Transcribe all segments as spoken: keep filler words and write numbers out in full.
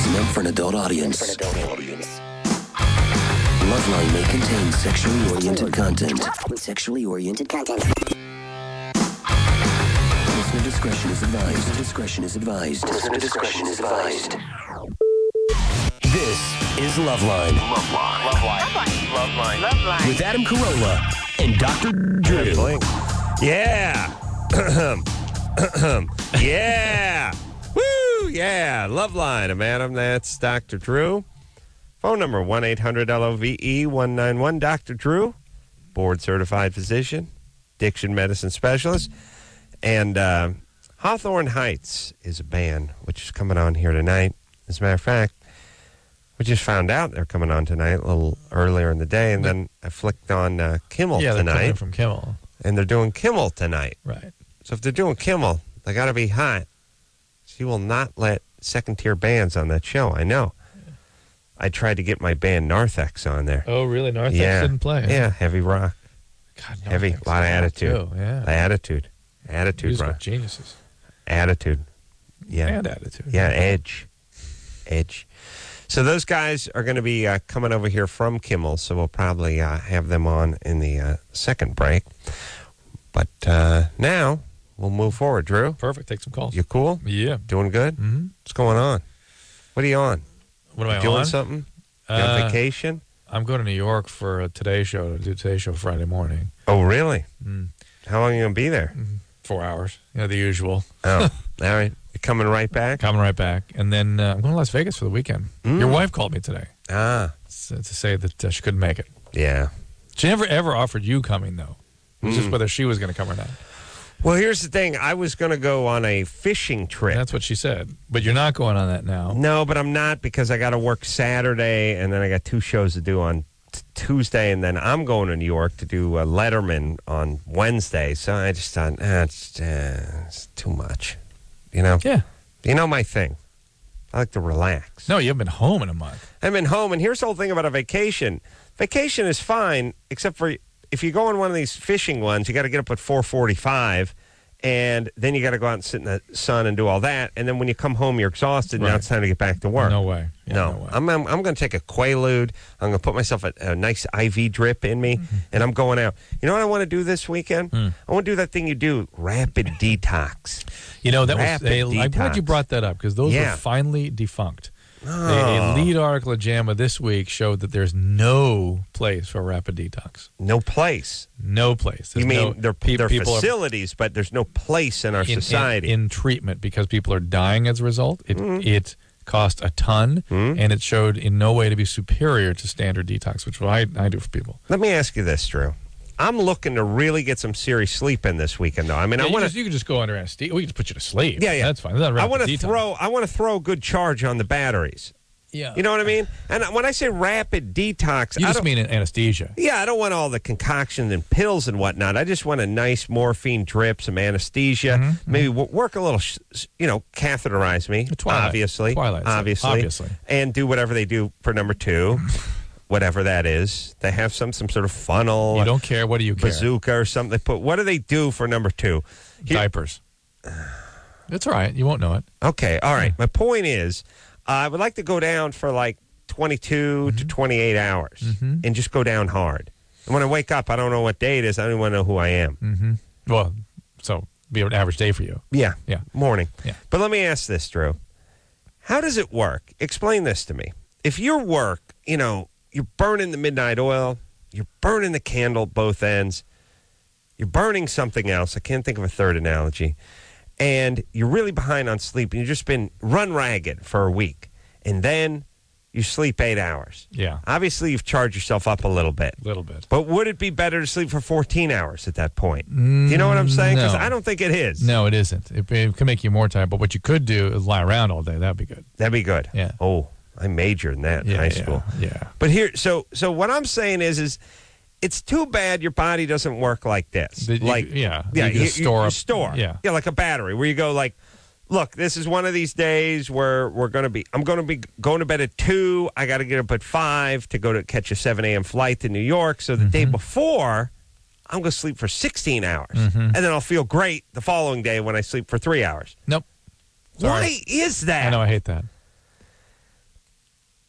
is meant for an adult audience. For an adult audience. Loveline may contain sexually oriented content. Sexually oriented content. Listener discretion is advised. Listener discretion is advised. Listener discretion is advised. This is Loveline. Loveline. Loveline. Loveline. Loveline. With Adam Carolla and Doctor Drew. Yeah. yeah. Woo. Yeah. Loveline. I'm Adam. That's Doctor Drew. Phone number one eight hundred L O V E one nine one. Doctor Drew, board-certified physician, addiction medicine specialist. And uh, Hawthorne Heights is a band which is coming on here tonight. As a matter of fact, we just found out they're coming on tonight a little earlier in the day, and then I flicked on uh, Kimmel yeah, tonight. Yeah, they're from Kimmel. And they're doing Kimmel tonight. Right. So if they're doing Kimmel, they got to be hot. She will not let second-tier bands on that show, I know. Yeah. I tried to get my band Narthex on there. Oh, really? Narthex yeah. didn't play? Huh? Yeah, heavy rock. God, heavy, a lot of attitude. Too, yeah. Attitude. Attitude, Musical rock. Geniuses. Attitude. Yeah. And attitude. Yeah, edge. Edge. So those guys are going to be uh, coming over here from Kimmel, so we'll probably uh, have them on in the uh, second break. But uh, now we'll move forward, Drew. Perfect. Take some calls. You cool? Yeah. Doing good? Mm-hmm. What's going on? What are you on? What am I you doing on? something? You uh, on vacation? I'm going to New York for a Today Show, to do Today Show Friday morning. Oh, really? Mm. How long are you going to be there? Mm-hmm. Four hours. You know, the usual. Oh, all right. You're coming right back? Coming right back. And then uh, I'm going to Las Vegas for the weekend. Mm. Your wife called me today. Ah. To, to say that uh, she couldn't make it. Yeah. She never, ever offered you coming, though. It was mm. just whether she was going to come or not. Well, here's the thing. I was going to go on a fishing trip. That's what she said. But you're not going on that now. No, but I'm not because I got to work Saturday, and then I got two shows to do on t- Tuesday, and then I'm going to New York to do uh, Letterman on Wednesday. So I just thought, eh, it's, uh, it's too much. You know? Yeah. You know my thing. I like to relax. No, you haven't been home in a month. I've been home, and here's the whole thing about a vacation. Vacation is fine, except for if you go on one of these fishing ones, you got to get up at four forty-five, and then you got to go out and sit in the sun and do all that. And then when you come home, you're exhausted, and right. now it's time to get back to work. No way. Yeah, no. no way. I'm, I'm, I'm going to take a Quaalude. I'm going to put myself a, a nice I V drip in me, mm-hmm. and I'm going out. You know what I want to do this weekend? Mm. I want to do that thing you do, rapid detox. You know, that rapid was a, detox. I'm glad you brought that up, because those yeah. were finally defunct. Oh. A, a lead article at JAMA this week showed that there's no place for rapid detox. No place. No place. There's you mean no, they're, pe- they're people facilities, are, but there's no place in our in, society. In, in treatment, because people are dying as a result. It, mm. it cost a ton, mm. and it showed in no way to be superior to standard detox, which I, I do for people. Let me ask you this, Drew. I'm looking to really get some serious sleep in this weekend, though. I mean, yeah, I want to. You can just go under anesthesia. We can just put you to sleep. Yeah, yeah, that's fine. That's I want to throw. I want to throw a good charge on the batteries. Yeah, you know what I mean. And when I say rapid detox, you I just don't, mean anesthesia. Yeah, I don't want all the concoctions and pills and whatnot. I just want a nice morphine drip, some anesthesia, mm-hmm, maybe mm-hmm. work a little, you know, catheterize me, Twilight. obviously, Twilight, obviously, obviously, and do whatever they do for number two. Whatever that is, they have some some sort of funnel. You don't care. What do you care? Bazooka or something. They put. What do they do for number two? Here, Diapers. It's all right. You won't know it. Okay. All right. My point is, uh, I would like to go down for like twenty-two mm-hmm. to twenty-eight hours mm-hmm. and just go down hard. And when I wake up, I don't know what day it is. I don't even want to know who I am. Mm-hmm. Well, so be an average day for you. Yeah. Yeah. Morning. Yeah. But let me ask this, Drew. How does it work? Explain this to me. If your work, you know, you're burning the midnight oil, you're burning the candle at both ends, you're burning something else. I can't think of a third analogy. And you're really behind on sleep, and you've just been run ragged for a week. And then you sleep eight hours. Yeah. Obviously, you've charged yourself up a little bit. A little bit. But would it be better to sleep for fourteen hours at that point? Mm, do you know what I'm saying? Because no. I don't think it is. No, it isn't. It, it can make you more tired. But what you could do is lie around all day. That'd be good. That'd be good. Yeah. Oh, I majored in that in yeah, high yeah, school. Yeah. But here, so so what I'm saying is, is it's too bad your body doesn't work like this. The, you, like, yeah, yeah, you, you, just store you, you up. store, yeah, yeah, like a battery where you go like, look, this is one of these days where we're going to be. I'm going to be going to bed at two. I got to get up at five to go to catch a seven a.m. flight to New York. So the mm-hmm. day before, I'm going to sleep for sixteen hours, mm-hmm. and then I'll feel great the following day when I sleep for three hours. Nope. Sorry. Why is that? I know. I hate that.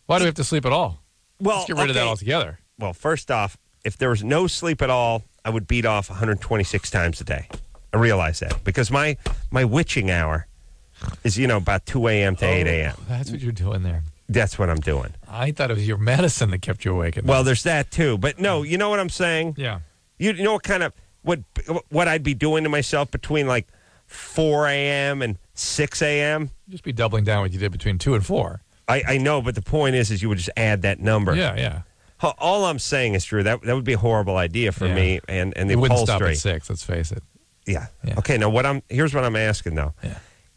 Why do we have to sleep at all? Well, Let's get rid of that okay. altogether. Well, first off, if there was no sleep at all, I would beat off one hundred twenty-six times a day. I realize that because my my witching hour is, you know, about two a.m. to eight a.m. Oh, that's what you're doing there. That's what I'm doing. I thought it was your medicine that kept you awake at night. Well, there's that too. But no, you know what I'm saying? Yeah. You, you know what kind of what what I'd be doing to myself between like four a.m. and six a.m. Just be doubling down what you did between two and four. I, I know, but the point is, is you would just add that number. Yeah, yeah. All I'm saying is, Drew, that that would be a horrible idea for Yeah. me and, and the It wouldn't upholstery. stop at six, let's face it. Yeah. Yeah. Okay, now what I'm here's what I'm asking though. Yeah.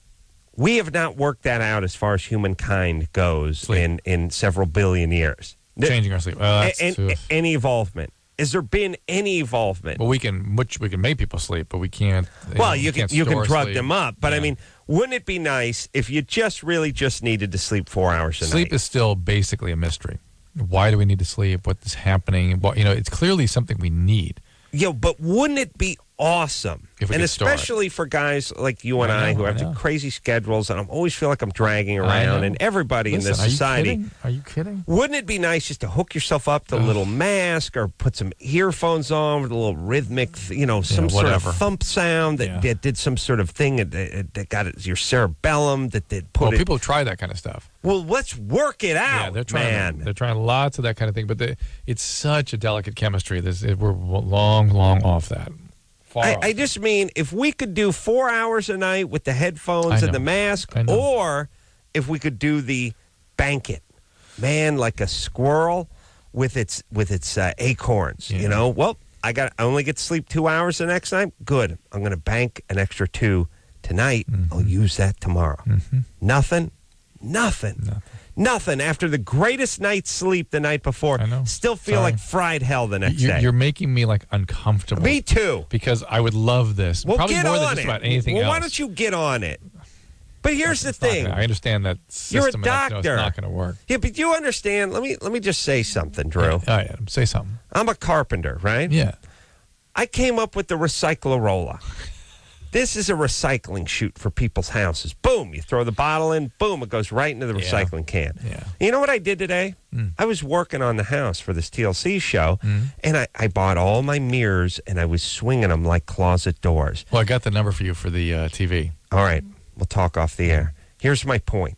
We have not worked that out as far as humankind goes Sleep. in, in several billion years. Changing our sleep. Well, that's A- and- too- any involvement. Has there been any involvement? Well, we can which we can make people sleep, but we can't. Well, know, you we can can't you can store drug sleep. them up, but I Yeah. mean, wouldn't it be nice if you just really just needed to sleep four hours a Sleep night? is still basically a mystery. Why do we need to sleep? What is happening? What, you know, it's clearly something we need. Yo, but wouldn't it be awesome? If we and could store it. especially for guys like you and I I, know, who I have know. crazy schedules, and I always feel like I'm dragging I around, know. and everybody Listen, in this are you society. kidding? Are you kidding? Wouldn't it be nice just to hook yourself up to a little mask or put some earphones on with a little rhythmic, you know, some sort whatever. of thump sound that, Yeah. that did some sort of thing that, that that got it, your cerebellum that did put Well, it. people try that kind of stuff. Well, let's work it out, Yeah, they're trying. man. They're trying lots of that kind of thing, but they, it's such a delicate chemistry. This it, we're long, long off that. Far I, off. I just mean if we could do four hours a night with the headphones I and the know. mask, I know. or if we could do the bank it, man, like a squirrel with its with its uh, acorns. Yeah. You know, well, I got I only get to sleep two hours the next night. Good, I'm going to bank an extra two tonight. Mm-hmm. I'll use that tomorrow. Nothing, nothing. Nothing. Nothing after the greatest night's sleep the night before. I know. Still feel Sorry. like fried hell the next you're, day. you're making me like uncomfortable. Me too. Because I would love this. Well, Probably get more on than just it. about anything well, else. why don't you get on it? But here's the It's not thing. gonna- I understand that system. You're a and I know doctor. It's not going to work. Yeah, but you understand. Let me let me just say something, Drew. Oh, yeah. Say something. I'm a carpenter, right? Yeah. I came up with the Recyclarola. This is a recycling chute for people's houses. Boom, you throw the bottle in, boom, it goes right into the Yeah. recycling can. Yeah. You know what I did today? Mm. I was working on the house for this T L C show, Mm. and I, I bought all my mirrors, and I was swinging them like closet doors. Well, I got the number for you for the uh, T V. All right, we'll talk off the air. Here's my point.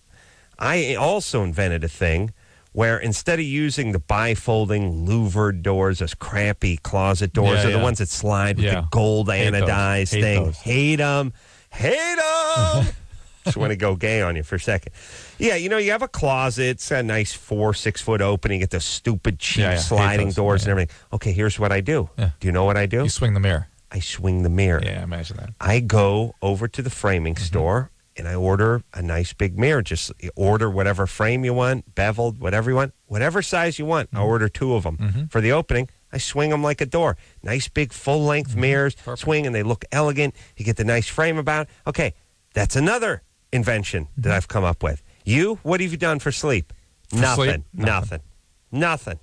I also invented a thing where instead of using the bifolding louvered doors, those crappy closet doors, Yeah, or the yeah. ones that slide with Yeah. the gold Hate those. anodized Hate thing. those. Hate them. Hate them. Just want to go gay on you for a second. Yeah, you know, you have a closet. It's a nice four, six foot opening. You get those stupid, cheap Yeah, yeah. Hate sliding those. doors Yeah. and everything. Okay, here's what I do. Yeah. Do you know what I do? You swing the mirror. I swing the mirror. Yeah, imagine that. I go over to the framing Mm-hmm. store and I order a nice big mirror. Just order whatever frame you want, beveled, whatever you want, whatever size you want. Mm-hmm. I'll order two of them for the opening. I swing them like a door. Nice big full length mirrors, Mm-hmm. Perfect. swing, and they look elegant. You get the nice frame about it. Okay, that's another invention that I've come up with. You, what have you done for sleep? Mm-hmm. For Nothing. sleep? Nothing. Nothing.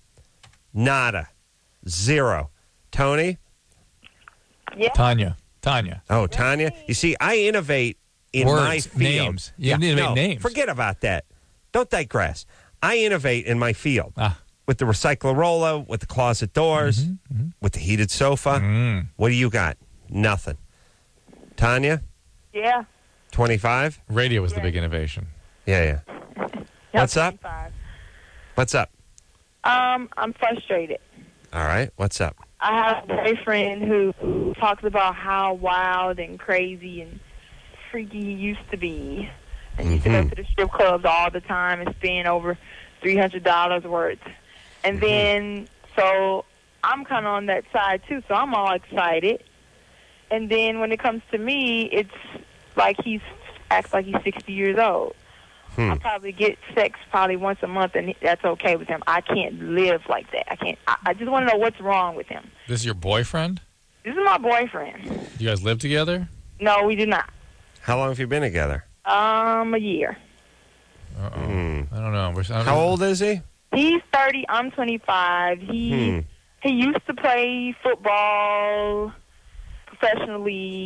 Nada. Zero. Tony? Yeah. Tanya. Tanya. Oh, Tanya. You see, I innovate in my Words, field. names. You need to make no, names. Forget about that. Don't digress. I innovate in my field Ah. with the Recyclarola, with the closet doors, with the heated sofa. Mm. What do you got? Nothing. Tanya, Yeah. twenty-five? Radio was the big innovation. Yeah, yeah. Yeah, What's up? twenty-five. What's up? Um, I'm frustrated. All right. What's up? I have a boyfriend who talks about how wild and crazy and freaky he used to be. And he used to go Mhm. to the strip clubs all the time and spend over three hundred dollars worth. And then, so I'm kind of on that side too, so I'm all excited. And then when it comes to me, it's like he's acts like he's sixty years old. Hmm. I probably get sex probably once a month, and that's okay with him. I can't live like that. I can't. I, I just want to know what's wrong with him. This is your boyfriend? This is my boyfriend. You guys live together? No, we do not. How long have you been together? Um, a year. Uh-oh. Hmm. I don't know. We're, I don't How know. old is he? He's thirty. I'm twenty-five. He Hmm. he used to play football professionally,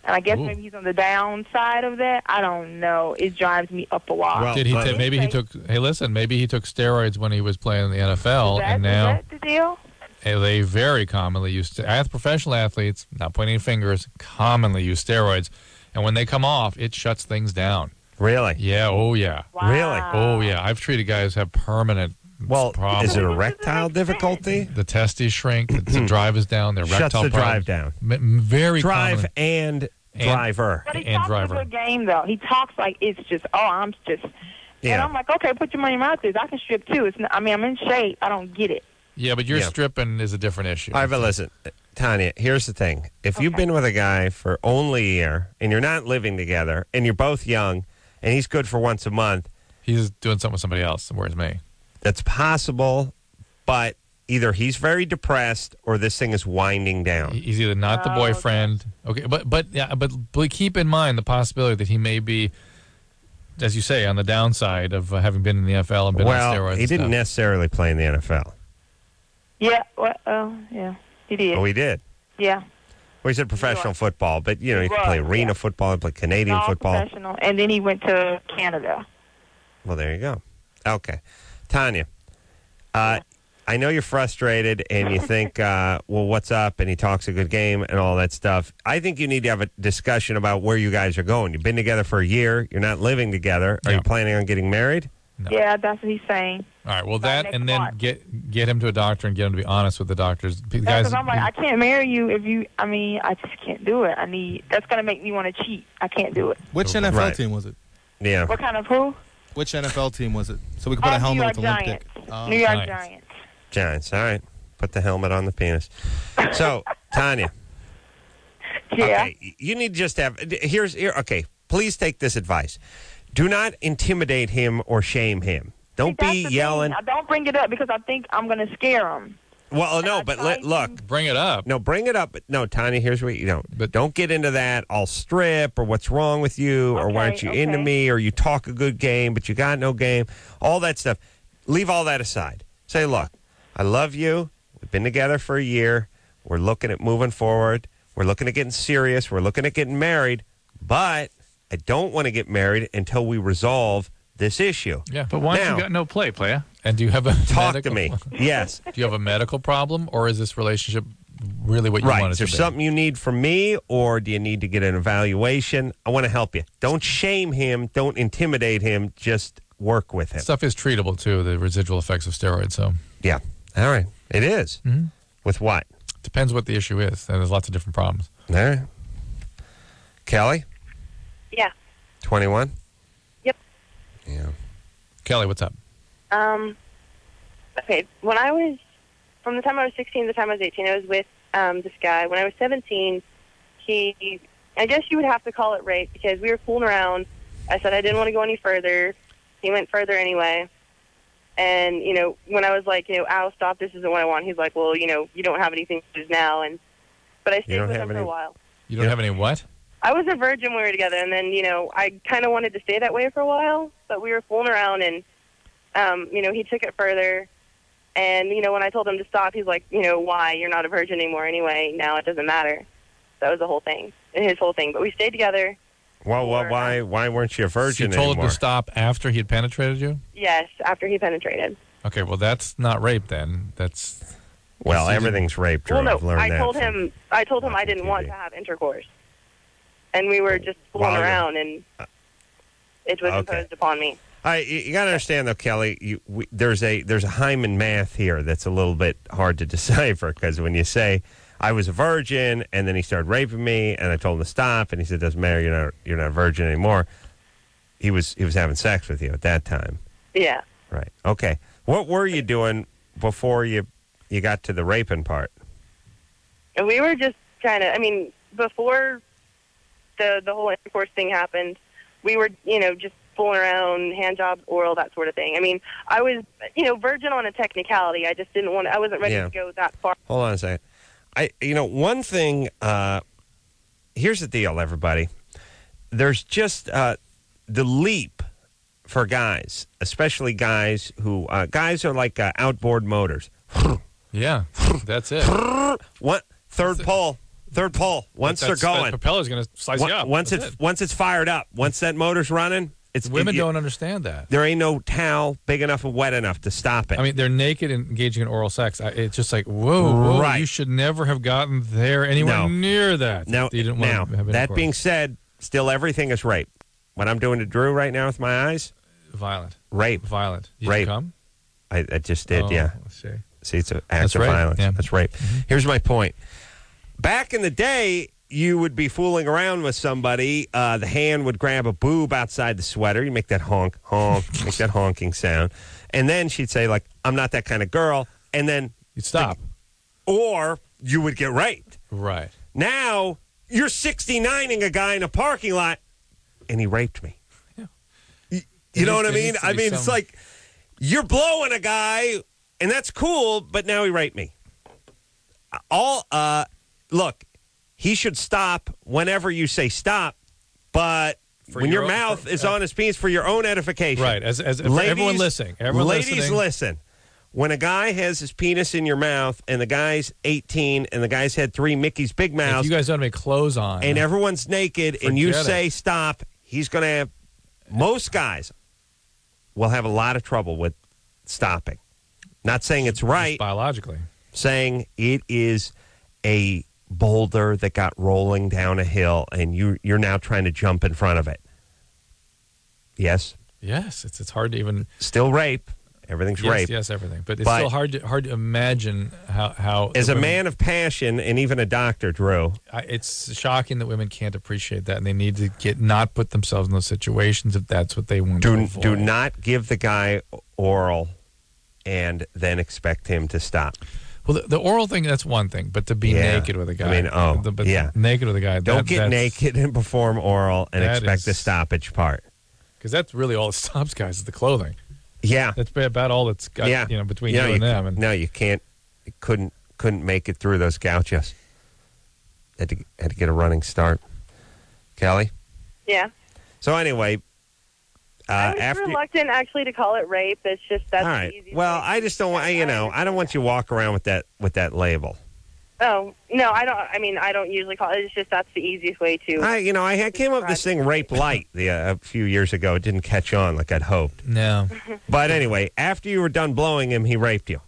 And I guess Ooh. maybe he's on the downside of that. I don't know. It drives me up a lot. Well, Did he? but- ta- maybe he took. Hey, listen. Maybe he took steroids when he was playing in the N F L, is that, and now is that the deal? eh, they very commonly use. Ath- professional athletes, not pointing fingers, commonly use steroids, and when they come off, it shuts things down. Really? Yeah. Oh yeah. Wow. Really? Oh yeah. I've treated guys who have permanent. Well, problems. is it Well, erectile doesn't make difficulty? The testes shrink. The, the drive is down. Their Shuts rectal the drive problems. down. M- very Drive common. and, And- driver. But he And talks driver. a good game, though. He talks like it's just, oh, I'm just. And Yeah. I'm like, okay, put your money in my mouth. I can strip too. It's not, I mean, I'm in shape. I don't get it. Yeah, but your Yeah. stripping is a different issue. All right, but listen, Tanya, here's the thing. If you've Okay. been with a guy for only a year and you're not living together and you're both young and he's good for once a month, He's doing something with somebody else. Where's me? that's possible, but either he's very depressed or this thing is winding down. He's either not the Oh, boyfriend. Okay, but but yeah, but, but keep in mind the possibility that he may be, as you say, on the downside of uh, having been in the N F L and been on Well, steroids. he and didn't stuff. necessarily play in the N F L. Yeah. Well, oh, yeah. He did. Oh, he did. yeah. Well, he said professional was. football, but, you know, He you can was, play arena yeah. football, you play Canadian All football. professional. And then he went to Canada. Well, there you go. Okay. Tanya, uh, I know you're frustrated and you think, uh, well, what's up? And he talks a good game and all that stuff. I think you need to have a discussion about where you guys are going. You've been together for a year. You're not living together. Are Yeah. you planning on getting married? No. Yeah, that's what he's saying. All right. Well, By that next and then March. get get him to a doctor and get him to be honest with the doctors. The Because guys, I'm like, I can't marry you if you. I mean, I just can't do it. I need. That's gonna make me want to cheat. I can't do it. Which N F L Right. team was it? Yeah. What kind of who? Which N F L team was it? So we can put Oh, a helmet New with a York limp Giants. dick. Oh. New York Giants. Giants. Giants. All right. Put the helmet on the penis. So, Tanya. Yeah. Okay. You need to just have. Here's here. Okay. Please take this advice. Do not intimidate him or shame him. Don't See, that's be the yelling. thing. I don't bring it up because I think I'm gonna scare him. Well, no, I but try let, to- look. bring it up. No, bring it up. But no, Tanya, here's what you don't. But- But don't get into that. I'll strip or what's wrong with you or why Okay, aren't you into okay. me or you talk a good game but you got no game. All that stuff. Leave all that aside. Say, look, I love you. We've been together for a year. We're looking at moving forward. We're looking at getting serious. We're looking at getting married. But I don't want to get married until we resolve this issue. Yeah. But once Now- you got no play, player. And do you have a Talk medical, to me. Yes. Do you have a medical problem, or is this relationship really what you Right. want it Is there to be? something you need from me, or do you need to get an evaluation? I want to help you. Don't shame him. Don't intimidate him. Just work with him. Stuff is treatable too. The residual effects of steroids. So Yeah. All right. It is. Mm-hmm. With what? depends what the issue is. And there's lots of different problems. All right. Kelly, Yeah. twenty-one? Yep. Yeah. Kelly, what's up? Um, okay, when I was, from the time I was sixteen to the time I was eighteen, I was with um, this guy. When I was seventeen, he, I guess you would have to call it rape because we were fooling around. I said I didn't want to go any further. He went further anyway. And, you know, when I was like, you know, ow, stop, this isn't what I want, he's like, well, you know, you don't have anything to lose now. And But I stayed don't with have him for any- a while. You don't Yeah. have any what? I was a virgin when we were together, and then, you know, I kind of wanted to stay that way for a while, but we were fooling around, and, um, you know, he took it further. And, you know, when I told him to stop, he's like, you know, why? You're not a virgin anymore anyway. Now it doesn't matter. That was the whole thing, his whole thing. But we stayed together. Well, well Or, why why weren't you a So virgin you told anymore? him to stop after he had penetrated you? Yes, after he penetrated. Okay, well, that's not rape then. That's Well, So you everything's rape, Drew. Well, no, I've learned I that told from- him. I told him I didn't want T V. to have intercourse, and we were just fooling While you're- around, and it was Okay. imposed upon me. I, you, you got to understand, though, Kelly. You, we, there's a there's a Hyman math here that's a little bit hard to decipher because when you say I was a virgin and then he started raping me and I told him to stop and he said doesn't matter, you're not you're not a virgin anymore. He was he was having sex with you at that time, Yeah. right? Okay. What were you doing before you you got to the raping part? And we were just kind of, I mean, before the the whole intercourse thing happened, we were, you know, just fooling around, hand jobs, oral, that sort of thing. I mean, I was, you know, virgin on a technicality. I just didn't want to, I wasn't ready Yeah. to go that far. Hold on a second. I, you know, one thing. Uh, here's the deal, everybody. There's just uh, the leap for guys, especially guys who uh, guys are like uh, outboard motors. yeah, that's it. What third pole? Third pull. Once they're That's- that going. propeller's going to slice Once- you up. Once That's it's it. once it's fired up, once that motor's running, it's Women it- don't understand that. There ain't no towel big enough and wet enough to stop it. I mean, they're naked and engaging in oral sex. I, it's just like, whoa, whoa, Right. you should never have gotten there anywhere No. near that. now, You didn't want now to have that intercourse. being said, still everything is rape. What I'm doing to Drew right now with my eyes, violent, rape. violent. Did Rape. you come? I, I just did, Oh, yeah. Let's see. See, it's an act That's of rape, violence. yeah. That's rape. Here's my point. Back in the day, you would be fooling around with somebody. Uh, the hand would grab a boob outside the sweater. You make that honk, honk, make that honking sound. And then she'd say, like, I'm not that kind of girl. And then, You'd stop. or you would get raped. Right. Now, you're sixty-nining a guy in a parking lot, and he raped me. Yeah. You, There you know needs- what I there mean? needs to I be mean, it's some- like you're blowing a guy, and that's cool, but now he raped me. All uh, look, he should stop whenever you say stop, but For when your your, own- mouth for- is uh, on his penis for your own edification. Right. As, as, for everyone listening. Everyone ladies, listening. listen. When a guy has his penis in your mouth, and the guy's eighteen, and the guy's had three Mickey's Big If Mouths, you guys don't have any clothes on. and everyone's naked, and you Forget say it. stop, he's going to have, most guys will have a lot of trouble with stopping. Not saying it's right, biologically. saying it is a boulder that got rolling down a hill, and you, you're now trying to jump in front of it. Yes, Yes. It's it's hard to even. still rape. Everything's Yes, rape. yes, everything. But it's But- still hard to hard to imagine how how. As a women- man of passion, and even a doctor, Drew, I, it's shocking that women can't appreciate that, and they need to get not put themselves in those situations if that's what they want to do, avoid. do not give the guy oral and then expect him to stop. Well, the, the oral thing, that's one thing, but to be Yeah. naked with a guy. I mean, oh, the, but yeah. naked with a guy. Don't that, get that's- naked and perform oral and That expect the is- stoppage part. Because that's really all that stops guys is the clothing. Yeah. That's about all that's got, yeah. you know, between no, you and you, them. And no, you can't. You couldn't couldn't make it through those gouches. Had to had to get a running start. Kelly. Yeah. So anyway, uh, I was after. reluctant actually to call it rape. It's just that's all the right. easiest Well, way I to just don't want. You know, I don't want you to walk around with that with that label. Oh no, I don't. I mean, I don't usually call it. It's just that's the easiest way to. I, you know, I had- came up with this thing, rape light, the, uh, a few years ago. It didn't catch on like I'd hoped. no. But anyway, after you were done blowing him, he raped you.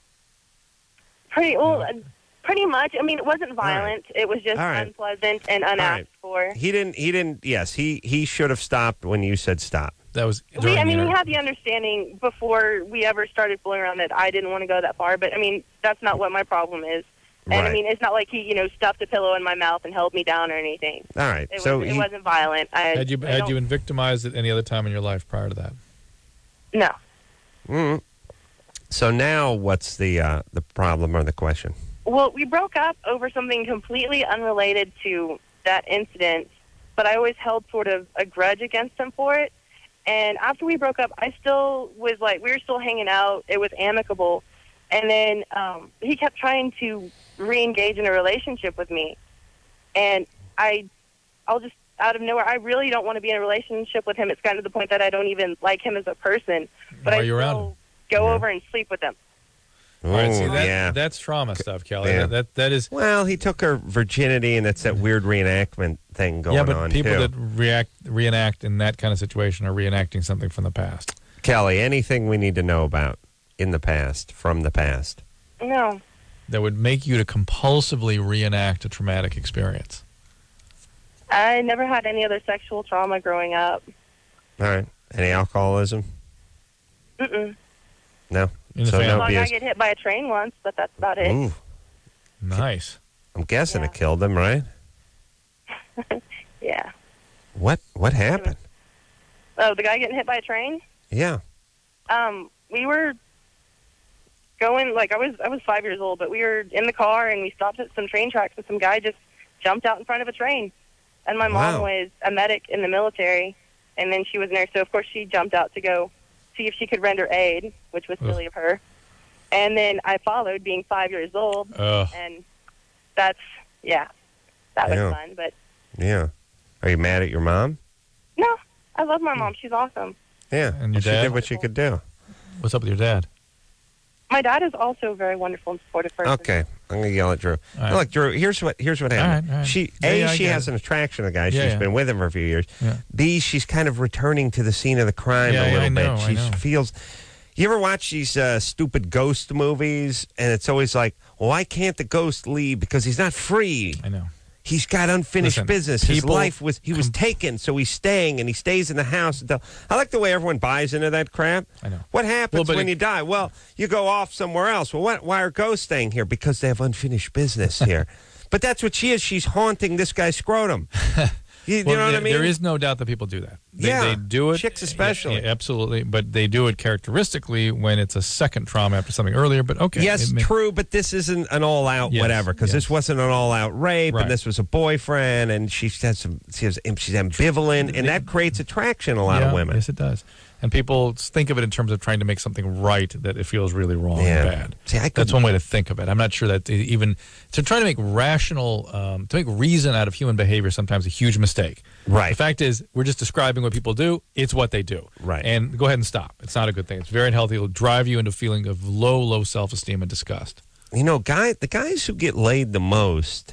Pretty well, uh, pretty much. I mean, it wasn't violent. It was just All right. unpleasant and unasked right. for. He didn't. He didn't. Yes, he he should have stopped when you said stop. That was. We, during I mean, the we inter- had the understanding before we ever started fooling around that I didn't want to go that far. But I mean, that's not what my problem is. And Right. I mean, it's not like he, you know, stuffed a pillow in my mouth and held me down or anything. All right. It, so was, it he, wasn't violent. I, Had you I had don't- you been victimized at any other time in your life prior to that? No. mm, so now what's the uh, the problem or the question? Well, we broke up over something completely unrelated to that incident, but I always held sort of a grudge against him for it. And after we broke up, I still was like, we were still hanging out. It was amicable. And then um, he kept trying to re-engage in a relationship with me. And I, I'll just, out of nowhere, I really don't want to be in a relationship with him. It's gotten to the point that I don't even like him as a person. But Why I are you still around him? go Yeah. over and sleep with him. All right, see, Ooh, that, yeah. that's trauma stuff, Kelly. Yeah. That, that that is. Well, he took her virginity, and it's that weird reenactment thing going Yeah, but on people too. that react reenact in that kind of situation are reenacting something from the past. Kelly, anything we need to know about in the past, from the past? No. That would make you to compulsively reenact a traumatic experience. I never had any other sexual trauma growing up. All right. Any alcoholism? Mm-mm. No. In the so family. no Well, I abuse. get hit by a train once, but that's about it. Ooh, Nice. I'm guessing Yeah. it killed him, right? Yeah. What What happened? Oh, the guy getting hit by a train? Yeah. Um, we were going, like, I was I was five years old, but we were in the car, and we stopped at some train tracks, and some guy just jumped out in front of a train. And my mom Wow. was a medic in the military, and then she was a nurse, so of course she jumped out to go see if she could render aid, which was Ugh. silly of her. And then I followed, being five years old, Ugh. and that's, yeah, that was Yeah. fun. But, Yeah. Are you mad at your mom? no, I love my mom. She's awesome. Yeah. And your she dad? did what she could do. What's up with your dad? my dad is also a very wonderful and supportive person. Okay, I'm gonna yell at Drew. right. Look, Drew. Here's what here's what happened. All right, all right. She Yeah, a yeah, I she get has it. an attraction to the guy. Yeah, She's yeah. been with him for a few years. Yeah. B, she's kind of returning to the scene of the crime Yeah, a yeah, little I know, bit. I She know. feels. You ever watch these uh, stupid ghost movies? And it's always like, well, why can't the ghost leave? Because he's not free. I know. He's got unfinished Listen, business. His people life was he was taken, so he's staying, and he stays in the house until. I like the way everyone buys into that crap. I know. What happens Well, but when it- you die? Well, you go off somewhere else. Well, what, why are ghosts staying here? Because they have unfinished business here. But that's what she is. She's haunting this guy's scrotum. You, you Well, know what there, I mean? there is no doubt that people do that. They, Yeah, they do it. chicks especially. Yeah, absolutely. But they do it characteristically when it's a second trauma after something earlier. But okay. Yes, it may- true, but this isn't an all-out Yes, whatever because yes. this wasn't an all-out rape, Right. and this was a boyfriend, and she has some. She has, she's ambivalent, and that creates attraction in a lot yeah, of women. Yes, it does. And people think of it in terms of trying to make something right that it feels really wrong Yeah. and bad. See, I That's couldn't- one way to think of it. I'm not sure that even to try to make rational, um, to make reason out of human behavior is sometimes a huge mistake. Right. The fact is, we're just describing what people do. It's what they do. Right. And go ahead and stop. It's not a good thing. It's very unhealthy. It'll drive you into a feeling of low, low self-esteem and disgust. You know, guy, the guys who get laid the most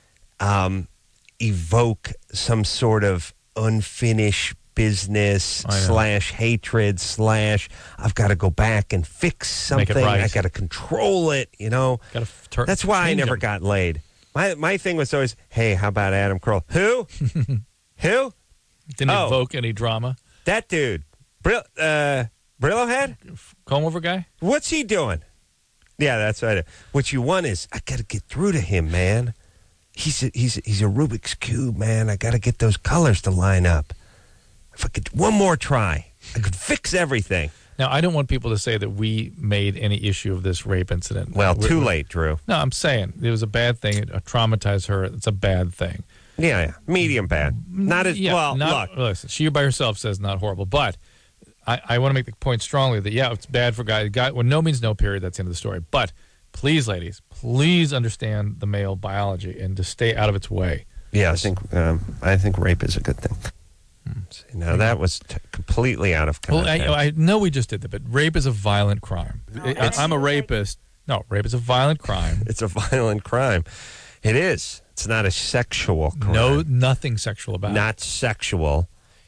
um, evoke some sort of unfinished business I know. slash hatred slash I've got to go back and fix Make it something. right. I got to control it. You know, Got to turn. that's why I change never them. got laid. My my thing was always, hey, how about Adam Carolla? Who? Who? Didn't Oh. evoke any drama. That dude, Brill, uh, Brillo head. Comb over guy. What's he doing? Yeah, that's right. What you want is I got to get through to him, man. He's a, he's a, he's a Rubik's cube, man. I got to get those colors to line up. If I could one more try, I could fix everything. Now, I don't want people to say that we made any issue of this rape incident. Well, We're- too late, Drew. No, I'm saying it was a bad thing. It traumatized her. It's a bad thing. Yeah, yeah, medium bad. Not as Yeah, well. not, look, listen, she by herself says not horrible, but I, I want to make the point strongly that yeah, it's bad for guys. Guy, well, no means no. Period. That's the end of the story. But please, ladies, please understand the male biology and to stay out of its way. yeah, I think um, I think rape is a good thing. See, now that was t- completely out of Well, context. I, I know we just did that, but rape is a violent crime. I, I'm a rapist. No, rape is a violent crime. It's a violent crime. It is. It's not a sexual crime. No, nothing sexual about it. Not sexual.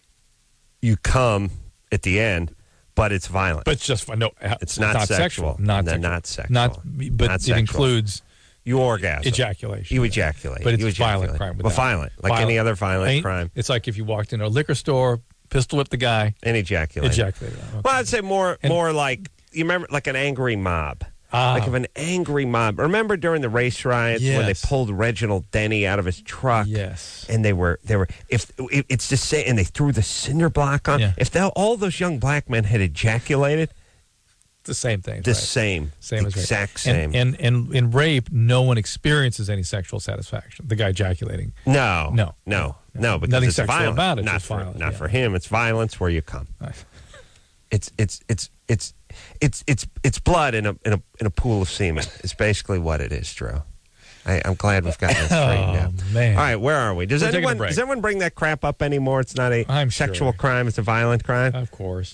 You come at the end, but it's violent. But it's just fun. No, It's not sexual. Not No, sexual. not sexual. Not, but Not it sexual. includes you orgasm. ejaculation. You ejaculate. But it's you a violent ejaculate. crime. Well, without- violent, like any other violent Ain't- crime. It's like if you walked into a liquor store, pistol whipped the guy, And ejaculate. ejaculated. Okay. Well, I'd say more, And- more like you remember, like an angry mob. Ah. Like of an angry mob. Remember during the race riots when they Yes. pulled Reginald Denny out of his truck? Yes. And they were, they were. If it, it's the same, and they threw the cinder block on. Yeah. If they, all those young black men had ejaculated, It's the same thing. the right? same, Same as rape. exact same. And, and and in rape, no one experiences any sexual satisfaction. The guy ejaculating. no, No. no, no, because Nothing it's sexual violent. about it, Not just for, violent, not yeah. for him. It's violence where you come. Nice. It's it's it's it's it's it's it's blood in a in a in a pool of semen. It's basically what it is, Drew. I, I'm glad we've gotten this straightened out. Oh, man. All right, where are we? Does We're taking a anyone break. does anyone bring that crap up anymore? It's not a I'm sure. sexual crime. It's a violent crime. Of course.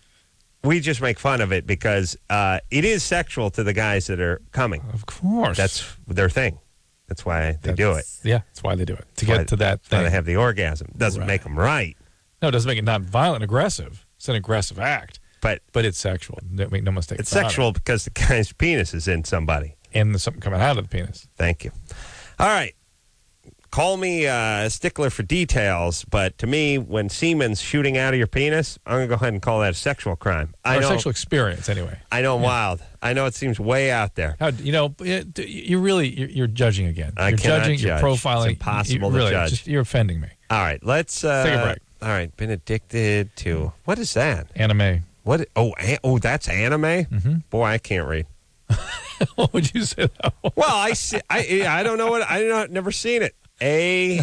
We just make fun of it because uh, it is sexual to the guys that are coming. Of course. That's their thing. That's why they do it. That's- Yeah, that's why they do it. To That's why- get to that that's why thing. they have the orgasm. Doesn't Right. make them right, No, it doesn't make it not violent, aggressive. It's an aggressive act, but but it's sexual. Don't make no mistake. it's about it. sexual because the guy's penis is in somebody. And there's something coming out of the penis. Thank you. All right. Call me uh, a stickler for details, but to me, when semen's shooting out of your penis, I'm going to go ahead and call that a sexual crime. I Or know, sexual experience, anyway. I know I'm wild. I know it seems way out there. How you know? it- You really you're, you're judging again. I you're cannot judging. judge. You're profiling. It's impossible you, to really, judge. Just, you're offending me. All right, let's uh, Take a break. All right, been addicted to what is that? Anime. What? Oh, a, oh, that's anime. Mm-hmm. Boy, I can't read. What would you say that was? Well, I see, I I don't know what I don't never seen it. A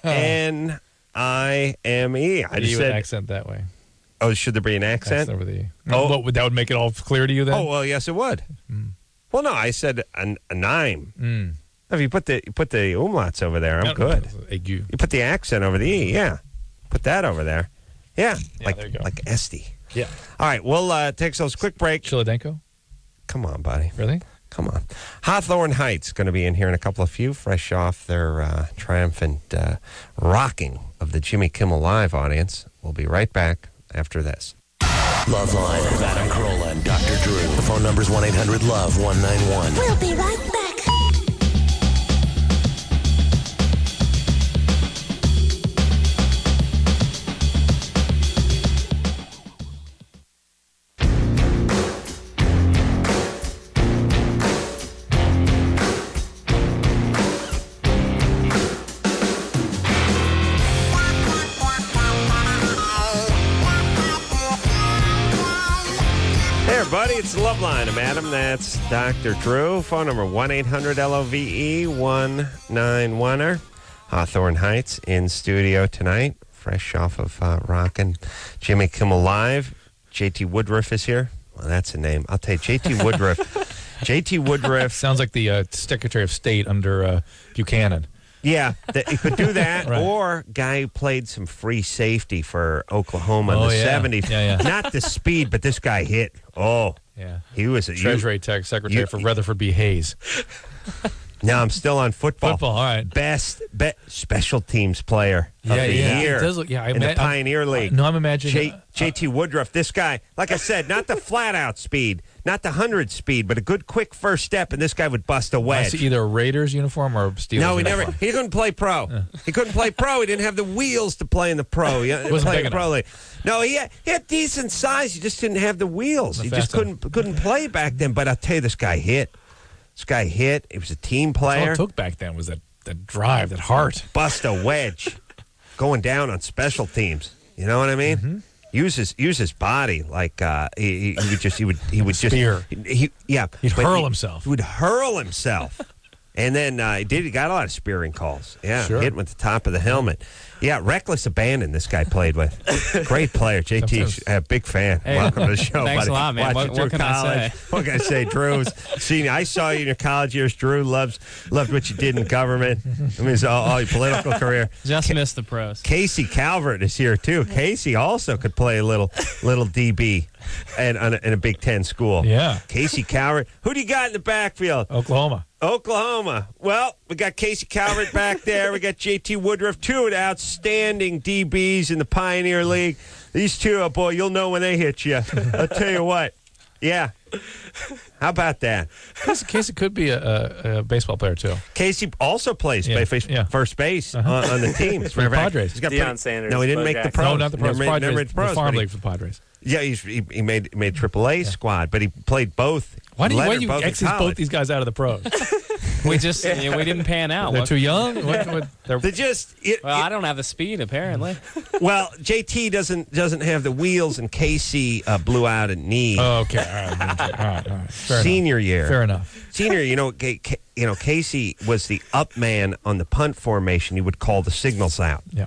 N I M E. I just You would said. accent that way. Oh, should there be an accent? Accent over the. Oh. What would that would make it all clear to you then? Oh well, yes, it would. Well, no, I said a, a nine. Mm. If you put the you put the umlauts over there, I'm No, good. Agu. You put the accent over the e, yeah. Put that over there, yeah, Yeah, like there you go. like Esty. Yeah. All right, we'll uh, take those quick break. Chiladenko. Come on, buddy. Really? Come on. Hawthorne Heights going to be in here in a couple of few, fresh off their uh, triumphant uh, rocking of the Jimmy Kimmel Live audience. We'll be right back after this. Loveline with Adam Carolla and Doctor Drew. The phone number is one eight hundred love one nine one. We'll be right back. Buddy, it's the Love Line. I'm Adam. That's Doctor Drew. Phone number one eight hundred L O V E one nine one. Hawthorne Heights in studio tonight. Fresh off of uh, rockin' Jimmy Kimmel Live. J T Woodruff is here. Well, that's a name. I'll take J T Woodruff. J T Woodruff. Sounds like the uh, Secretary of State under uh, Buchanan. Yeah, that, he could do that. Right. Or guy who played some free safety for Oklahoma Oh, in the yeah. seventies. Yeah, yeah. Not the speed, but this guy hit. Oh, Yeah. he was a Treasury Tech Secretary you- for Rutherford B. Hayes. No, I'm still on football. Football, all right. Best be, special teams player of Yeah, the yeah. year It does look- yeah, I in ima- the Pioneer I'm- League. no, I'm imagining- J, JT Woodruff. This guy, like I said, not the flat-out speed, not the hundred speed, but a good quick first step, and this guy would bust a I wedge. see either a Raiders uniform or a Steelers No, he uniform. never. He couldn't play pro. He couldn't play pro. He didn't have the wheels to play in the pro. He Wasn't play big in the pro enough. league. No, he had, he had decent size. He just didn't have the wheels. Not He fast just couldn't couldn't play back then. But I'll tell you, this guy hit. This guy hit. He was a team That's all player. it took back then was that, that drive, that heart. Bust a wedge, going down on special teams. You know what I mean? Mm-hmm. Use his use his body like uh, he, he would just he would he would just Spear. He, he- yeah He'd but hurl he- himself. He would hurl himself, and then uh, he did. He got a lot of spearing calls. Yeah, Sure. hitting with the top of the helmet. Yeah, reckless abandon. This guy played with. Great player, J T. Sometimes- A big fan. Hey, Welcome to the show, thanks buddy. a lot, man. Watched What- you through what can I college. say? What can I say? Drew's senior. I saw you in your college years. Drew loves loved what you did in government. I mean, it's all, all your political career. Just missed the pros. Casey Calvert is here too. Casey also could play a little little D B and in, in a Big Ten school. Yeah. Casey Calvert. Who do you got in the backfield? Oklahoma. Oklahoma. Well, we got Casey Calvert back there. We got J T Woodruff, two of the outstanding D Bs in the Pioneer League. These two, oh boy, you'll know when they hit you. I'll tell you what. Yeah. How about that? Casey, Casey could be a, a, a baseball player, too. Casey also plays Yeah, by face, yeah. first base Uh-huh. on, on the team. For the Padres. He's got Deion pretty- Sanders, No, he didn't Bo make the Jackson. pros. No, not the pros. Never made- Padres. never made the pros, the farm but he- league for Padres. Yeah, he's, he, he made made Triple A squad, but he played both. Why do you, Led why or do you both in exit both college. these guys out of the pros? We just yeah, we didn't pan out. They're What- too young? What, what, they're, They just it, well, it- I don't have the speed apparently. well, J T doesn't doesn't have the wheels, and Casey uh, blew out a knee oh, okay. All right. All right. All right. Fair senior enough. year. Fair enough. Senior, you know, K- K- you know, Casey was the up man on the punt formation. He would call the signals out. Yeah.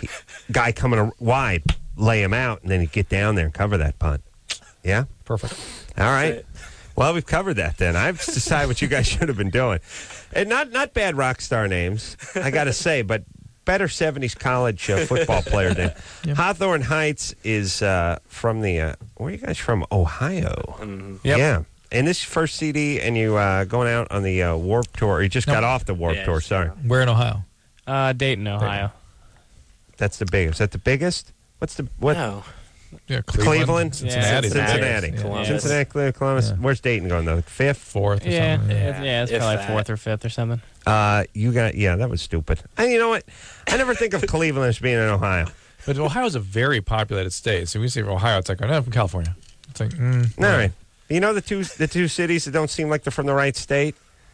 Guy coming a- wide, lay him out, and then he'd get down there and cover that punt. Yeah. Perfect. All right. Well, we've covered that then. I've decided what you guys should have been doing. And not not bad rock star names, I got to say, but better seventies college uh, football player than Yep. Hawthorne Heights is uh, from the, uh, where are you guys from? Ohio. Yep. Yeah. And this first C D, and you uh, going out on the uh, Warp Tour. You just Nope. got off the Warp Yeah, Tour, just sorry. got Where in Ohio? Uh, Dayton, Ohio. That's the biggest. Is that the biggest? What's the, what? No. Yeah, Cleveland? Cincinnati. Yeah, Cincinnati. Yeah, Columbus. Cincinnati, Cleveland, Columbus. Yeah. Where's Dayton going, though? Fifth? Fourth or Yeah, something. yeah, yeah, it's If probably that. fourth or fifth or something. Uh, you got, yeah, that was stupid. And you know what? I never think of Cleveland as being in Ohio. But Ohio is a very populated state. So when you say Ohio, it's like, oh, no, I'm from California. It's like, mm, All right. You know the two the two cities that don't seem like they're from the right state?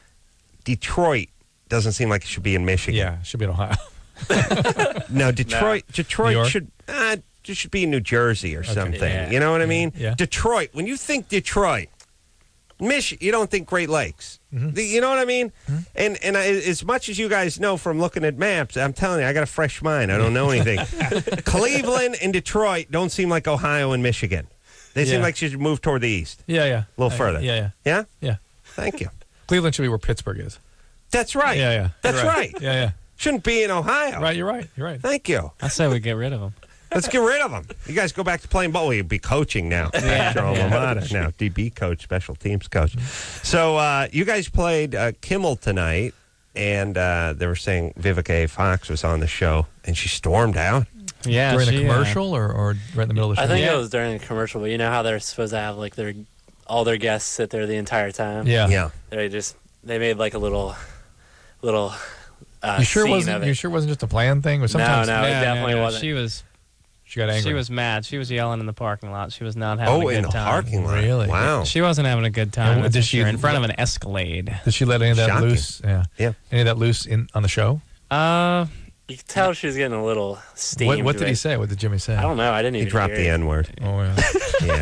Detroit doesn't seem like it should be in Michigan. Yeah, should be in Ohio. No, Detroit New Detroit York? should uh, it should be in New Jersey or something. Yeah. You know what I mean? Yeah. Detroit. When you think Detroit, Mich, you don't think Great Lakes. Mm-hmm. The- you know what I mean? And and I, as much as you guys know from looking at maps, I'm telling you, I got a fresh mind. I don't know anything. Cleveland and Detroit don't seem like Ohio and Michigan. They seem Yeah. like you should move toward the east. Yeah, yeah. A little I- further. Yeah, yeah. Yeah? Yeah. Thank you. Cleveland should be where Pittsburgh is. That's right. Yeah, yeah. That's You're right. Yeah, yeah. Shouldn't be in Ohio. Right, you're right. You're right. Thank you. I say we get rid of them. Let's get rid of him. You guys go back to playing ball. Well, you'll be coaching now. Yeah. Your alma mater now, D B coach, special teams coach. So uh, you guys played uh, Kimmel tonight, and uh, they were saying Vivica A. Fox was on the show, and she stormed out. Yeah, During she, a commercial or, or right in the middle of the show? I think Yeah. it was during a commercial, but you know how they're supposed to have like their all their guests sit there the entire time. Yeah. Yeah. They just they made like a little little. Uh, You sure scene wasn't? of it. You sure wasn't just a planned thing? Or No, sometimes no, it definitely no. wasn't. She was she got angry. she was mad. She was yelling in the parking lot. She was not having Oh, a good in the time. parking lot. Really? Wow. She wasn't having a good time. And that's did for she- sure, in front of an Escalade? Did she let any of that Shocking. loose? Yeah. Yeah. Any of that loose in on the show? Uh, You could tell she was getting a little steamed. What, what did with- he say? What did Jimmy say? I don't know. I didn't He even dropped hear the it. N word. Oh yeah. Yeah.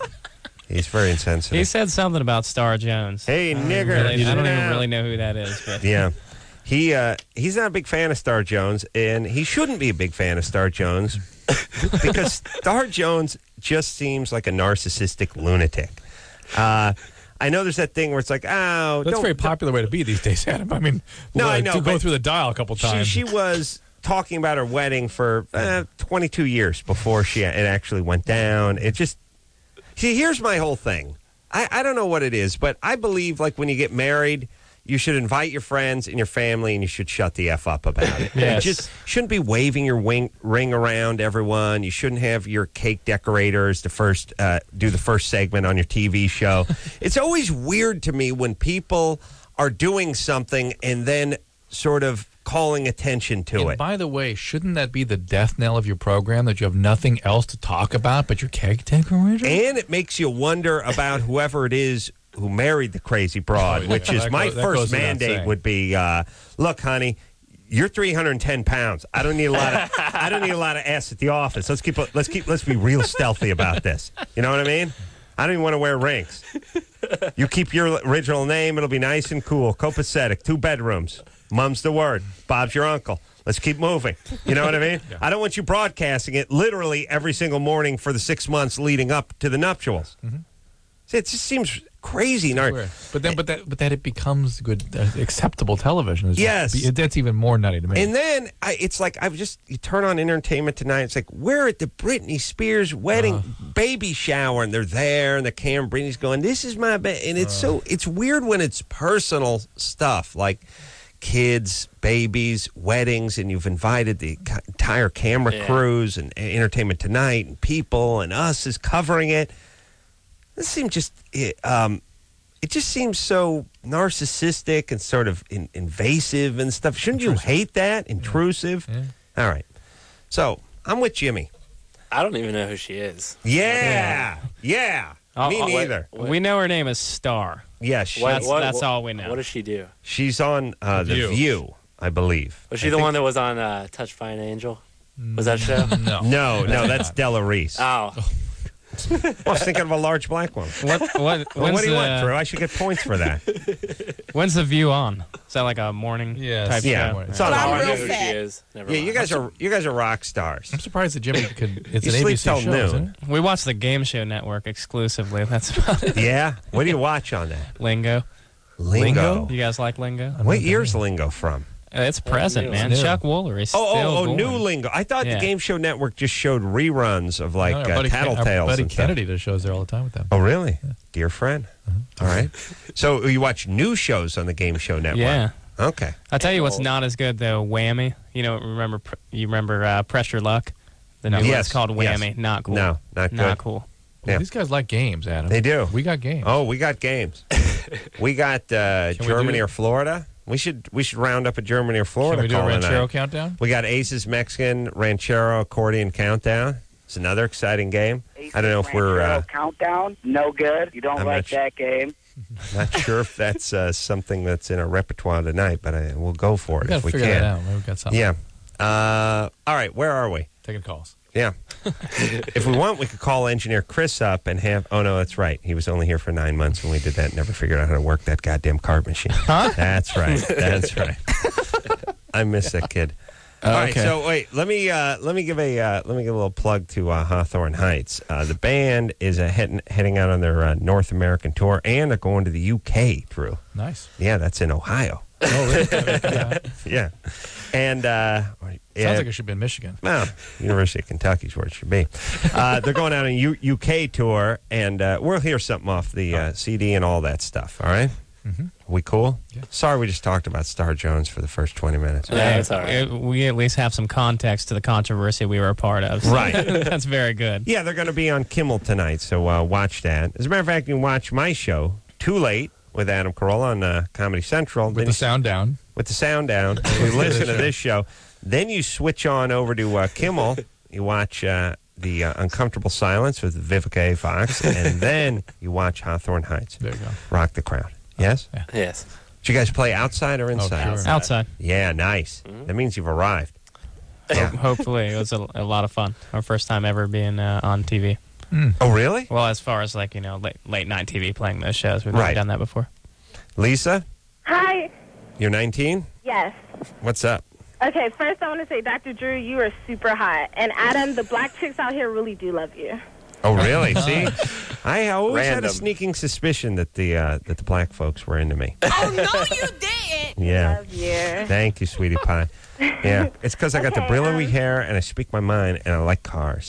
He's very insensitive. he said something about Star Jones. Hey, I don't nigger. really- You I don't didn't even know. really know who that is, but Yeah. He uh, he's not a big fan of Star Jones, and he shouldn't be a big fan of Star Jones because Star Jones just seems like a narcissistic lunatic. Uh, I know there's that thing where it's like, oh, That's a don't, very popular way to be these days, Adam. I mean, No, well, I know, to go but through the dial a couple she, times. she was talking about her wedding for uh, twenty-two years before she it actually went down. It just see, here's my whole thing. I, I don't know what it is, but I believe like when you get married, you should invite your friends and your family, and you should shut the F up about it. Yes. You just shouldn't be waving your wing, ring around everyone. You shouldn't have your cake decorators to first uh, do the first segment on your T V show. It's always weird to me when people are doing something and then sort of calling attention to and it. by the way, shouldn't that be the death knell of your program that you have nothing else to talk about but your cake decorator? And it makes you wonder about whoever it is who married the crazy broad, Oh, which yeah, is that my goes- that goes first without mandate saying. would be, uh, look, honey, you're three hundred ten pounds. I don't need a lot of I don't need a lot of ass at the office. Let's keep let's keep let's be real stealthy about this. You know what I mean? I don't even want to wear rings. You keep your original name, it'll be nice and cool. Copacetic, two bedrooms. Mum's the word. Bob's your uncle. Let's keep moving. You know what I mean? I don't want you broadcasting it literally every single morning for the six months leading up to the nuptials. Mm-hmm. See, it just seems crazy. Nar- Weird. But then, but that, but that it becomes good, uh, acceptable television. Is Yes. that's even more nutty to me. And then I, it's like I've just you turn on Entertainment Tonight. It's like we're at the Britney Spears wedding Uh. baby shower, and they're there, and the camera Britney's going, "This is my," ba-. and it's so it's weird when it's personal stuff like kids, babies, weddings, and you've invited the ca- entire camera Yeah. crews and Entertainment Tonight and people, and us is covering it. This seems just it, um, it just seems so narcissistic and sort of in, invasive and stuff. Shouldn't you hate that? Intrusive. Yeah. All right. So I'm with Jimmy. I don't even know who she is. Yeah, yeah. Oh, Me oh, neither. What- we know her name is Star. Yeah, she, What- That's- what- that's what- all we know. What does she do? she's on uh, The The View. View, I believe. Was she I the think- one that was on uh, Touch by an Angel? Was that show? no, No, no, that's Della Reese. Oh, I was thinking of a large black woman. What what Well, when's what do you the, want, Drew? I should get points for that. When's the View on? Is that like a morning Yes. type Yeah. show? It's on oh, the I know morning. who she is. Never Yeah, mind. you guys are you guys are rock stars. I'm surprised that Jimmy could. It's You an sleep A B C till show, noon. isn't it? We watch the Game Show Network exclusively. That's about it. Yeah. What do you watch on that? Lingo. Lingo. You guys like Lingo? What year's Lingo from? Uh, It's present, new. man. It's new. Chuck Woolery is Oh, still oh, oh, going. new Lingo. I thought Yeah. the Game Show Network just showed reruns of like No, our uh, buddy Ken- our Tattletales buddy and stuff. Kennedy does shows there all the time with them. Oh, really? Dear friend. All right. So you watch new shows on the Game Show Network? Yeah. Okay. I'll tell you what's not as good though. Whammy. You know, remember pr- you remember uh, Pressure Luck? The new Yes, one's called yes. Whammy. Not cool. No, not good. Not cool. Well, Yeah. These guys like games, Adam. They do. We got games. Oh, we got games. we got uh, Can we Germany do- or Florida. We should we should round up a Germany or Can Florida we do a call Ranchero tonight. countdown? We got Aces Mexican Ranchero Accordion Countdown. It's another exciting game. I don't know if we're uh, Countdown, no good. You don't I'm like not that game. not sure if that's uh, something that's in our repertoire tonight, but I, we'll go for We it got if to we figure can. that out. Maybe we've got something. Yeah. Uh, all right. Where are we? Taking calls. Yeah. If we want, we could call engineer Chris up and have. Oh no, that's right. He was only here for nine months when we did that. Never figured out how to work that goddamn card machine. Huh? That's right. That's right. I miss that kid. All right. Okay. So wait. Let me uh, let me give a uh, let me give a little plug to uh, Hawthorne Heights. Uh, the band is uh, heading heading out on their uh, North American tour, and they're going to the U K. Drew. Nice. Yeah, that's in Ohio. Oh, really? Yeah. Yeah. And uh, Sounds yeah, like it should be in Michigan. well, University of Kentucky is where it should be. Uh, they're going out on a U- UK tour, and uh, we'll hear something off the uh, C D and all that stuff. All right? Mm-hmm. We cool? Yeah. Sorry, we just talked about Star Jones for the first twenty minutes. Yeah, that's all right. It- we at least have some context to the controversy we were a part of. so Right. That's very good. Yeah, they're going to be on Kimmel tonight, so uh, watch that. As a matter of fact, you can watch my show, Too Late, with Adam Carolla on uh, Comedy Central. With Then the you- sound down. with the sound down. You listen to this show. Then you switch on over to uh, Kimmel. You watch uh, the uh, Uncomfortable Silence with Vivica A. Fox, and then you watch Hawthorne Heights. There you go. Rock the crowd. Yes? Yeah. Yes. Did you guys play outside or inside? sure. Outside. Yeah, nice. That means you've arrived. Yeah. Hopefully, it was a, a lot of fun. Our first time ever being uh, on T V. Oh, really? Well, as far as like you know, late late night T V playing those shows, we've Right. never done that before. Lisa, Hi. you're nineteen? Yes. What's up? Okay, first I want to say, Doctor Drew, you are super hot. And Adam, the black chicks out here really do love you. Oh, really? See? I always had a Random. sneaking suspicion that the uh, that the black folks were into me. Oh, no, you didn't. Yeah. Love you. Thank you, sweetie pie. Yeah, it's because I got the Okay, brillowy um, hair and I speak my mind and I like cars.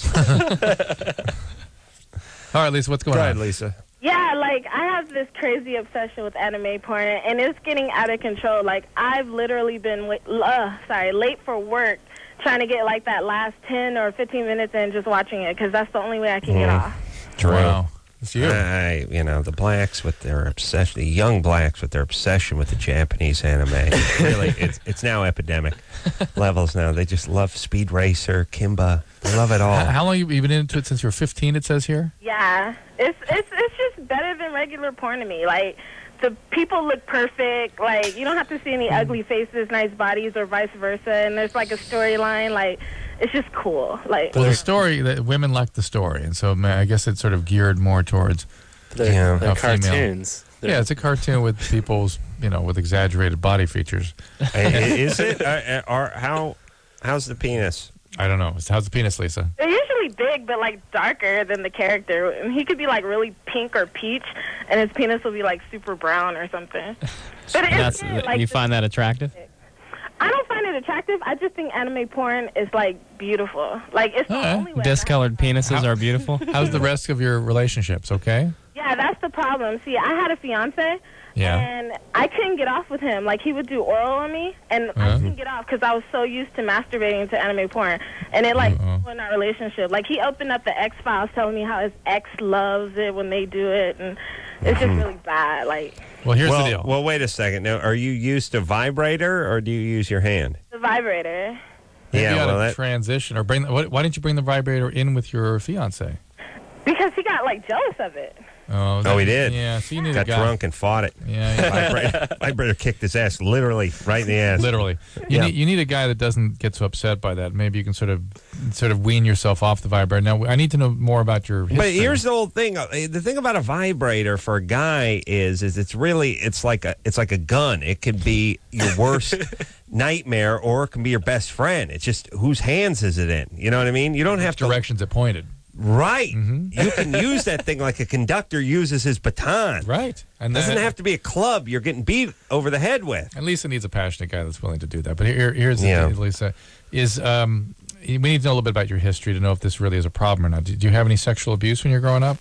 All right, Lisa, what's going Go on? ahead, Lisa. Yeah, like, I have this crazy obsession with anime porn, and it's getting out of control. Like, I've literally been, wa- uh, sorry, late for work trying to get, like, that last ten or fifteen minutes in just watching it, because that's the only way I can get off. True. Wow. It's you. I, you know, the blacks with their obsession, the young blacks with their obsession with the Japanese anime. It's really, it's it's now epidemic levels now. They just love Speed Racer, Kimba. They love it all. How, how long have you been into it since you were fifteen, it says here? Yeah, it's, it's, it's just better than regular porn to me. Like, the people look perfect. Like, you don't have to see any ugly faces, nice bodies, or vice versa. And there's, like, a storyline. Like, it's just cool. Like, Well, the story, that women like the story, and so man, I guess it's sort of geared more towards. They're, Yeah. they're A female. cartoons. They're- Yeah, it's a cartoon with people's, you know, with exaggerated body features. I- I- Is it? Uh, uh, or how? How's the penis? I don't know. How's the penis, Lisa? they're usually big, but, like, darker than the character. And he could be, like, really pink or peach, and his penis will be, like, super brown or something. But it's That's good. Like, you the- find that attractive? I don't find it attractive. I just think anime porn is, like, beautiful. Like, it's the All right. only way. I Discolored penises How- are beautiful. How's the rest of your relationships? Okay. Yeah, that's the problem. See, I had a fiance, Yeah. and I couldn't get off with him. Like, he would do oral on me, and I Uh-huh. couldn't get off because I was so used to masturbating to anime porn. And it, like, Uh-oh. ruined our relationship. Like, he opened up the X-Files telling me how his ex loves it when they do it, and it's just really bad. Like, Well, here's well, the deal. well, wait a second. Now, are you used to vibrator or do you use your hand? the vibrator. Maybe yeah, you ought well, to that- transition or bring. Why why didn't you bring the vibrator in with your fiance? Because he got, like, jealous of it. Oh, Oh, he did. Yeah, so you need Got a guy. drunk and fought it. Yeah, yeah. Vibrator, vibrator kicked his ass, literally right in the ass. Literally. You Yeah. need you need a guy that doesn't get so upset by that. Maybe you can sort of sort of wean yourself off the vibrator. Now, I need to know more about your history. But here's the whole thing. Uh, The thing about a vibrator for a guy is, is it's really it's like a it's like a gun. It could be your worst nightmare, or it can be your best friend. It's just whose hands is it in? You know what I mean? You don't have to. directions it pointed. Right. Mm-hmm. You can use that thing like a conductor uses his baton. Right. And It doesn't that- have to be a club you're getting beat over the head with. And Lisa needs a passionate guy that's willing to do that. But here, here's the Yeah. thing, Lisa, is um, we need to know a little bit about your history to know if this really is a problem or not. Did you have any sexual abuse when you were growing up?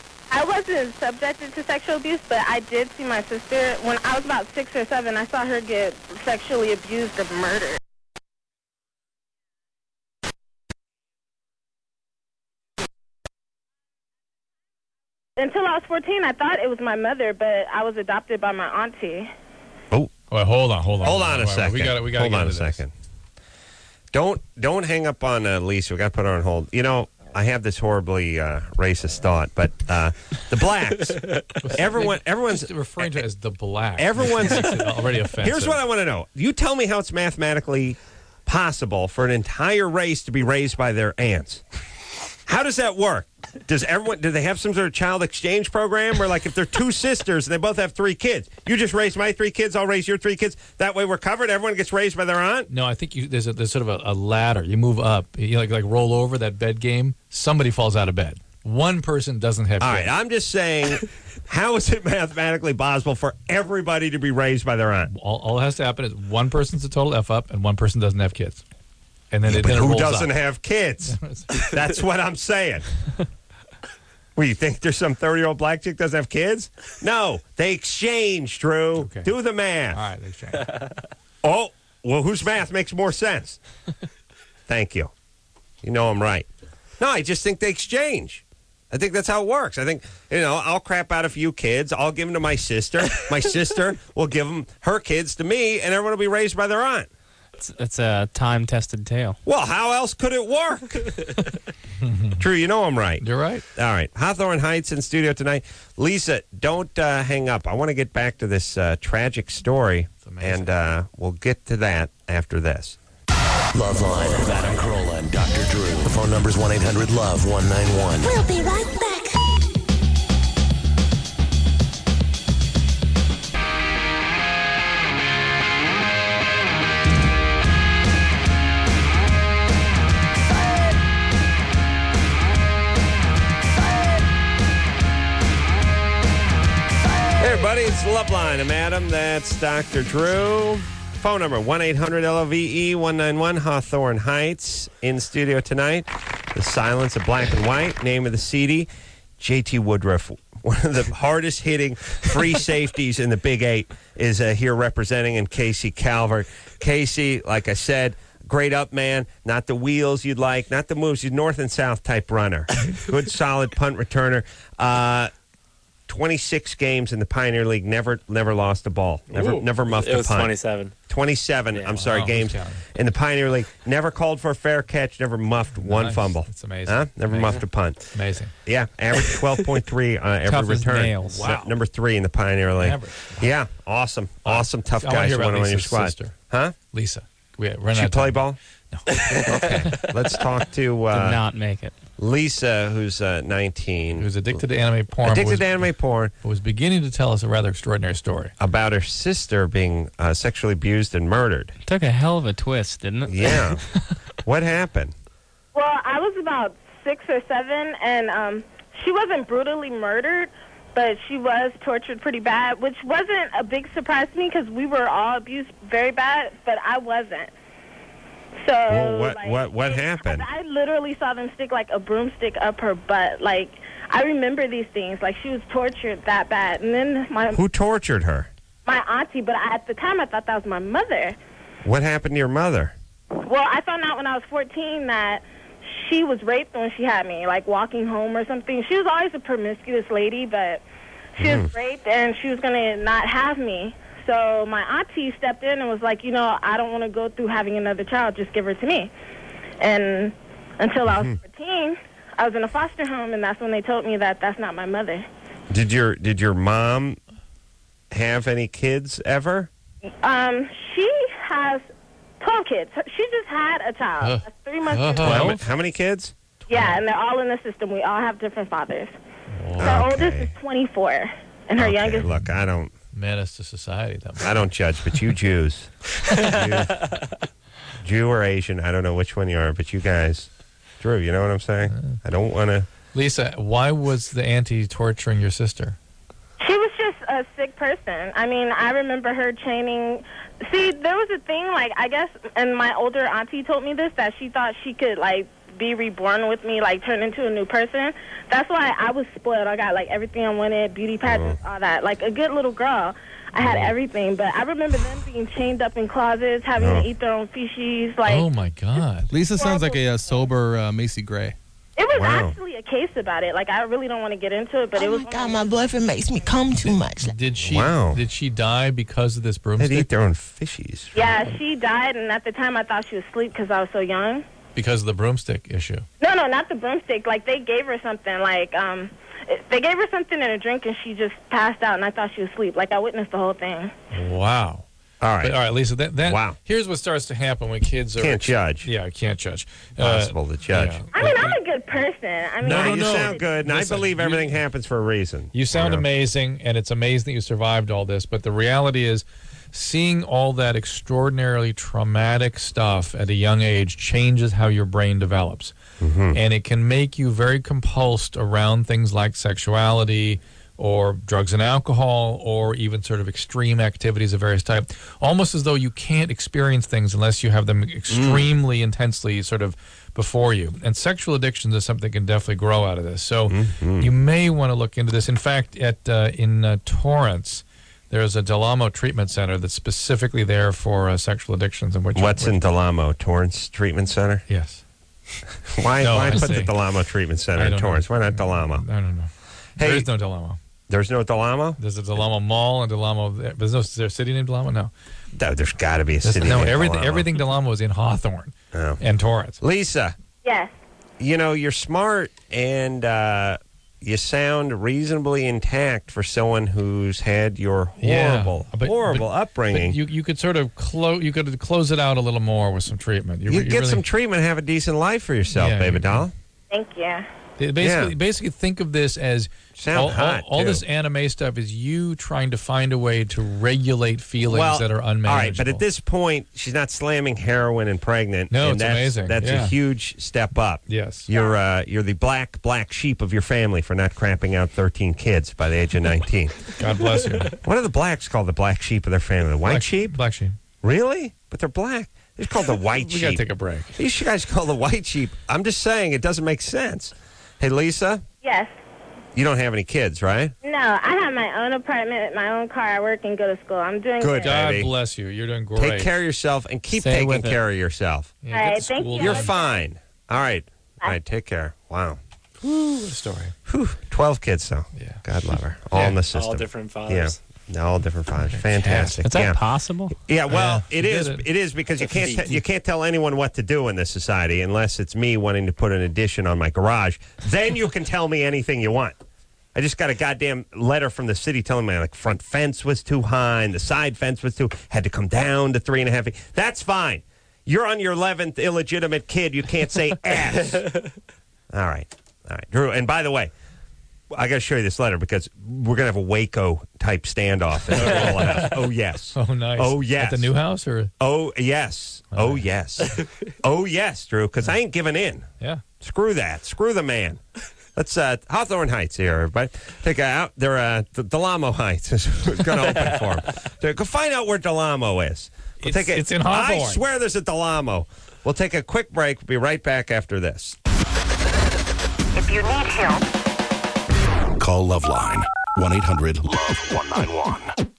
I wasn't subjected to sexual abuse, but I did see my sister. When I was about six or seven, I saw her get sexually abused or murdered. Until I was fourteen, I thought it was my mother, but I was adopted by my auntie. Oh, well, hold on, hold on, hold on a Wait, wait, second. We got we got hold on a second. Don't don't hang up on uh, Lisa. We got to put her on hold. You know, I have this horribly uh, racist thought, but uh, the blacks, everyone, everyone's Just referring to it as the black. Everyone's Makes it already offensive. Here's what I want to know. You tell me how it's mathematically possible for an entire race to be raised by their aunts. How does that work? Does everyone, do they have some sort of child exchange program where, like, if they're two sisters and they both have three kids, you just raise my three kids, I'll raise your three kids. That way we're covered. Everyone gets raised by their aunt. No, I think you, there's a, there's sort of a, a ladder. You move up. You like like roll over that bed game. Somebody falls out of bed. One person doesn't have All kids. right, I'm just saying, how is it mathematically possible for everybody to be raised by their aunt? All, all that has to happen is one person's a total F up and one person doesn't have kids. And then, Yeah, it, but then it who rolls doesn't up. have kids? That's what I'm saying. Well, you think there's some thirty-year-old black chick doesn't have kids? No, they exchange, Drew. Okay. Do the math. All right, they exchange. Oh, well, whose math makes more sense? Thank you. You know I'm right. No, I just think they exchange. I think that's how it works. I think, you know, I'll crap out a few kids. I'll give them to my sister. My sister will give them her kids to me, and everyone will be raised by their aunt. It's, it's a time-tested tale. Well, how else could it work? True, you know I'm right. You're right. All right. Hawthorne Heights in studio tonight. Lisa, don't uh, hang up. I want to get back to this uh, tragic story, and uh, we'll get to that after this. Loveline with Adam Carolla and Doctor Drew. The phone number is one eight hundred love one nine one. We'll be right back. Hey, everybody, it's Loveline. I'm Adam. That's Doctor Drew. Phone number one eight hundred L O V E one nine one, Hawthorne Heights. In studio tonight, The Silence of Black and White. Name of the C D, J T Woodruff. One of the hardest hitting free safeties in the Big Eight is uh, here representing in Casey Calvert. Casey, like I said, great up man, not the wheels you'd like, not the moves, you're north and south type runner. Good, solid punt returner. Uh, twenty-six games in the Pioneer League, never never lost a ball, never Ooh. never muffed It a was punt. twenty-seven. twenty-seven, Yeah. I'm sorry, Wow, games who's counting? in the Pioneer League. Never called for a fair catch, never muffed one Nice. fumble. That's amazing. Huh? Never Amazing. muffed a punt. Amazing. Yeah, average twelve point three uh, every Tough as return. nails. Wow. Number three in the Pioneer League. Average. Yeah, awesome. Awesome, tough I wanna guys hear who about want on your Lisa's squad. sister. Huh? Lisa. We, we're She not play talking- ball? No. Okay. Let's talk to Did uh, not make it. Lisa, who's uh, nineteen. Who's addicted to anime porn. but Addicted was, to anime porn. but was beginning to tell us a rather extraordinary story. About her sister being uh, sexually abused and murdered. Took a hell of a twist, didn't it? Yeah. What happened? Well, I was about six or seven, and um, she wasn't brutally murdered, but she was tortured pretty bad, which wasn't a big surprise to me because we were all abused very bad, but I wasn't. So, Well, what- like, what- what it- happened? I literally saw them stick like a broomstick up her butt. Like, I remember these things. Like, she was tortured that bad, and then my Who tortured her? my auntie. But at the time, I thought that was my mother. What happened to your mother? Well, I found out when I was fourteen that she was raped when she had me, like walking home or something. She was always a promiscuous lady, but she was raped and she was going to not have me. So my auntie stepped in and was like, you know, I don't want to go through having another child. Just give her to me. And until I was fourteen, I was in a foster home, and that's when they told me that that's not my mother. Did your did your mom have any kids ever? Um, she has twelve kids. She just had a child. Uh, That's three months uh, into How, Twelve? ma- how many kids? Yeah, and they're all in the system. We all have different fathers. Her Okay. oldest is twenty-four, and her Okay, youngest. look, I don't Menace to society. That I don't judge, but you Jews, you, Jew or Asian, I don't know which one you are, but you guys, Drew, you know what I'm saying? I don't want to. Lisa, why was the auntie torturing your sister? She was just a sick person. I mean, I remember her chaining. See, there was a thing, like, I guess, and my older auntie told me this, that she thought she could, like, be reborn with me, like, turn into a new person. That's why I was spoiled. I got, like, everything I wanted, beauty pageants, all that. Like, a good little girl. I had everything. But I remember them being chained up in closets, having Oh. to eat their own feces. Like, Oh, my God. Lisa sounds like a, uh sober uh, Macy Gray. it was Wow. actually a case about it. Like, I really don't want to get into it, but it Oh was my God, my boyfriend makes me come too much. Did she Wow. Did she die because of this They'd broomstick? eat their own fishies. Yeah, she died, and at the time I thought she was asleep because I was so young. Because of the broomstick issue. No, no, not the broomstick. Like, they gave her something. Like, um, they gave her something in a drink, and she just passed out, and I thought she was asleep. Like, I witnessed the whole thing. Wow. All right. But, all right, Lisa. That, that Wow. Here's what starts to happen when kids are Can't judge. Yeah, can't judge. Possible to judge. yeah. I mean, I'm a good person. I mean, No, I no, you no. sound good, and Listen, I believe you- everything happens for a reason. You sound know? amazing, and it's amazing that you survived all this. But the reality is, seeing all that extraordinarily traumatic stuff at a young age changes how your brain develops. Mm-hmm. And it can make you very compulsed around things like sexuality or drugs and alcohol or even sort of extreme activities of various types, almost as though you can't experience things unless you have them extremely mm. intensely sort of before you. And sexual addictions is something that can definitely grow out of this. So mm-hmm. you may want to look into this. In fact, at uh, in uh, Torrance, there's a Delamo Treatment Center that's specifically there for uh, sexual addictions. And which, What's which, in Delamo? Torrance Treatment Center? Yes. why no, why I put see. the Delamo Treatment Center in Torrance? Know. Why not Delamo? I don't know. Hey, there is no Delamo. There's no Delamo? There's a Delamo Mall and Delamo. There's no is there a city named Delamo? No. no there's got to be a there's, city no, named everything, Delamo. everything Delamo is in Hawthorne oh. and Torrance. Lisa. Yes. You know, you're smart and uh, you sound reasonably intact for someone who's had your horrible, yeah, but, horrible but, upbringing. But you you could sort of close you could close it out a little more with some treatment. You, you get really, some treatment, have a decent life for yourself, yeah, baby you, doll. Thank you. Basically, yeah. basically, think of this as Sound all, hot, all, all too. this anime stuff is you trying to find a way to regulate feelings well, that are unmanageable. All right, but at this point, she's not slamming heroin and pregnant. No, and it's that's, amazing. That's yeah. a huge step up. Yes, you're uh, you're the black black sheep of your family for not cramping out thirteen kids by the age of nineteen. God bless you. What are the blacks called? The black sheep of their family? The white black, sheep? Black sheep. Really? But they're black. They're called the white we sheep. We gotta take a break. These guys call the white sheep. I'm just saying it doesn't make sense. Hey, Lisa. Yes. You don't have any kids, right? No, I have my own apartment, my own car. I work and go to school. I'm doing good. God baby. bless you. You're doing great. Take care of yourself and keep Stay taking care of yourself. Yeah, all right, thank you. You're fine. All right. All right, take care. Wow. Whew, what a story. Whew. twelve kids, though. Yeah. God love her. All yeah. in the system. All different fathers. Yeah. All different fathers. Fantastic. Is that yeah. possible? Yeah, well, Yeah, it you is. did it. It is because you can't te- you can't tell anyone what to do in this society unless it's me wanting to put an addition on my garage. Then you can tell me anything you want. I just got a goddamn letter from the city telling me my like front fence was too high and the side fence was too had to come down to three and a half feet. That's fine. You're on your eleventh illegitimate kid. You can't say ass. All right, all right, Drew. And by the way, I got to show you this letter because we're gonna have a Waco type standoff. At the Rolla House. Oh yes. Oh nice. Oh yes. At the new house or? Oh yes. Oh, oh yes. Oh yes, Drew. Because I ain't giving in. Yeah. Screw that. Screw the man. Let's uh, Hawthorne Heights here, everybody. Take out. They're uh, the Delamo Heights is going to open for them. So go find out where Delamo is. We'll It's, take a, it's in Hawthorne. I swear there's a Delamo. We'll take a quick break. We'll be right back after this. If you need help, call Loveline one eight hundred love one nine one.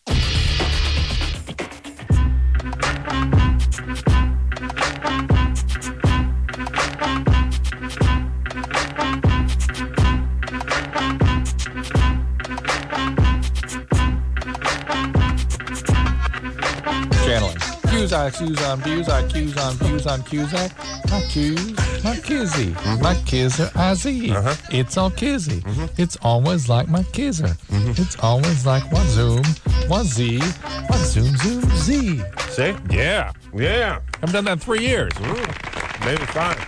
Channeling. Cusack, Cusack, Cusack, Cusack, Cusack, Cusack. My Cuse, my Kizzy, Mm-hmm. my Kizzer, I Z. Uh-huh. It's all Kizzy. Mm-hmm. It's always like my Kizzer. Mm-hmm. It's always like what Zoom, what Z, what Zoom, Zoom, Z. See? Yeah. Yeah. I've done that in three years. Mm, maybe five.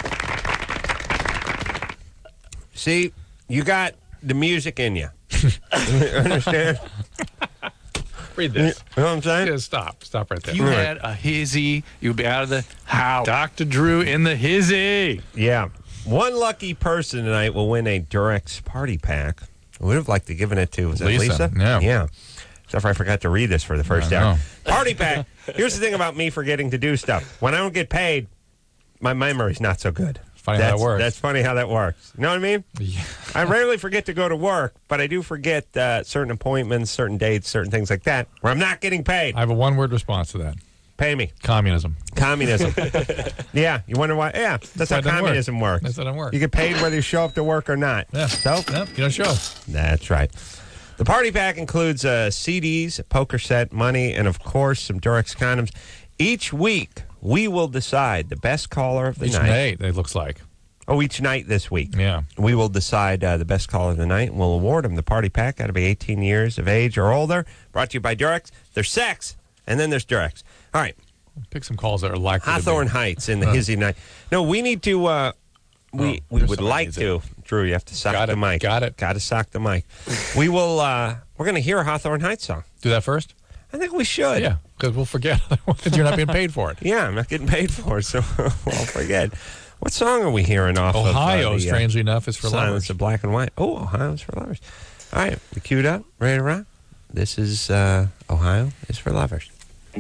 See, you got the music in you. Understand? Read this. You know what I'm saying? Just stop. Stop right there. You had a hizzy, you'd be out of the house. Doctor Drew in the hizzy. Yeah. One lucky person tonight will win a Durex party pack. I would have liked to given it to, was that Lisa, Lisa? yeah. Yeah. Except for I forgot to read this for the first I hour. know. Party pack. Here's the thing about me forgetting to do stuff. When I don't get paid, my memory's not so good. Funny that's, how that works. That's funny how that works. You know what I mean? Yeah. I rarely forget to go to work, but I do forget uh, certain appointments, certain dates, certain things like that, where I'm not getting paid. I have a one-word response to that. Pay me. Communism. Communism. Yeah. You wonder why? Yeah. That's how why it doesn't communism work. works. That's how it doesn't work. You get paid whether you show up to work or not. Yeah. So? Yep, you don't show. That's right. The party pack includes uh, C Ds, a poker set, money, and, of course, some Durex condoms. Each week, we will decide the best caller of the Each night. night, it looks like. Oh, each night this week. Yeah. We will decide uh, the best caller of the night, and we'll award them the party pack. Got to be eighteen years of age or older. Brought to you by Durex. There's sex, and then there's Durex. All right. Pick some calls that are likely Hawthorne to be. Heights in the hizzy night. No, we need to... Uh, we Oh, we there's would somebody like needs to. Drew, you have to sock Got the it. mic. Got it. Got to sock the mic. We will... Uh, we're going to hear a Hawthorne Heights song. Do that first? I think we should. Yeah, because we'll forget that you're not being paid for it. Yeah, I'm not getting paid for it, so we'll forget. What song are we hearing off Ohio, of? Ohio, strangely enough, is for Silence lovers. of Black and White. Oh, Ohio's for lovers. All right, we queued up, ready to rock. This is uh, Ohio is for lovers.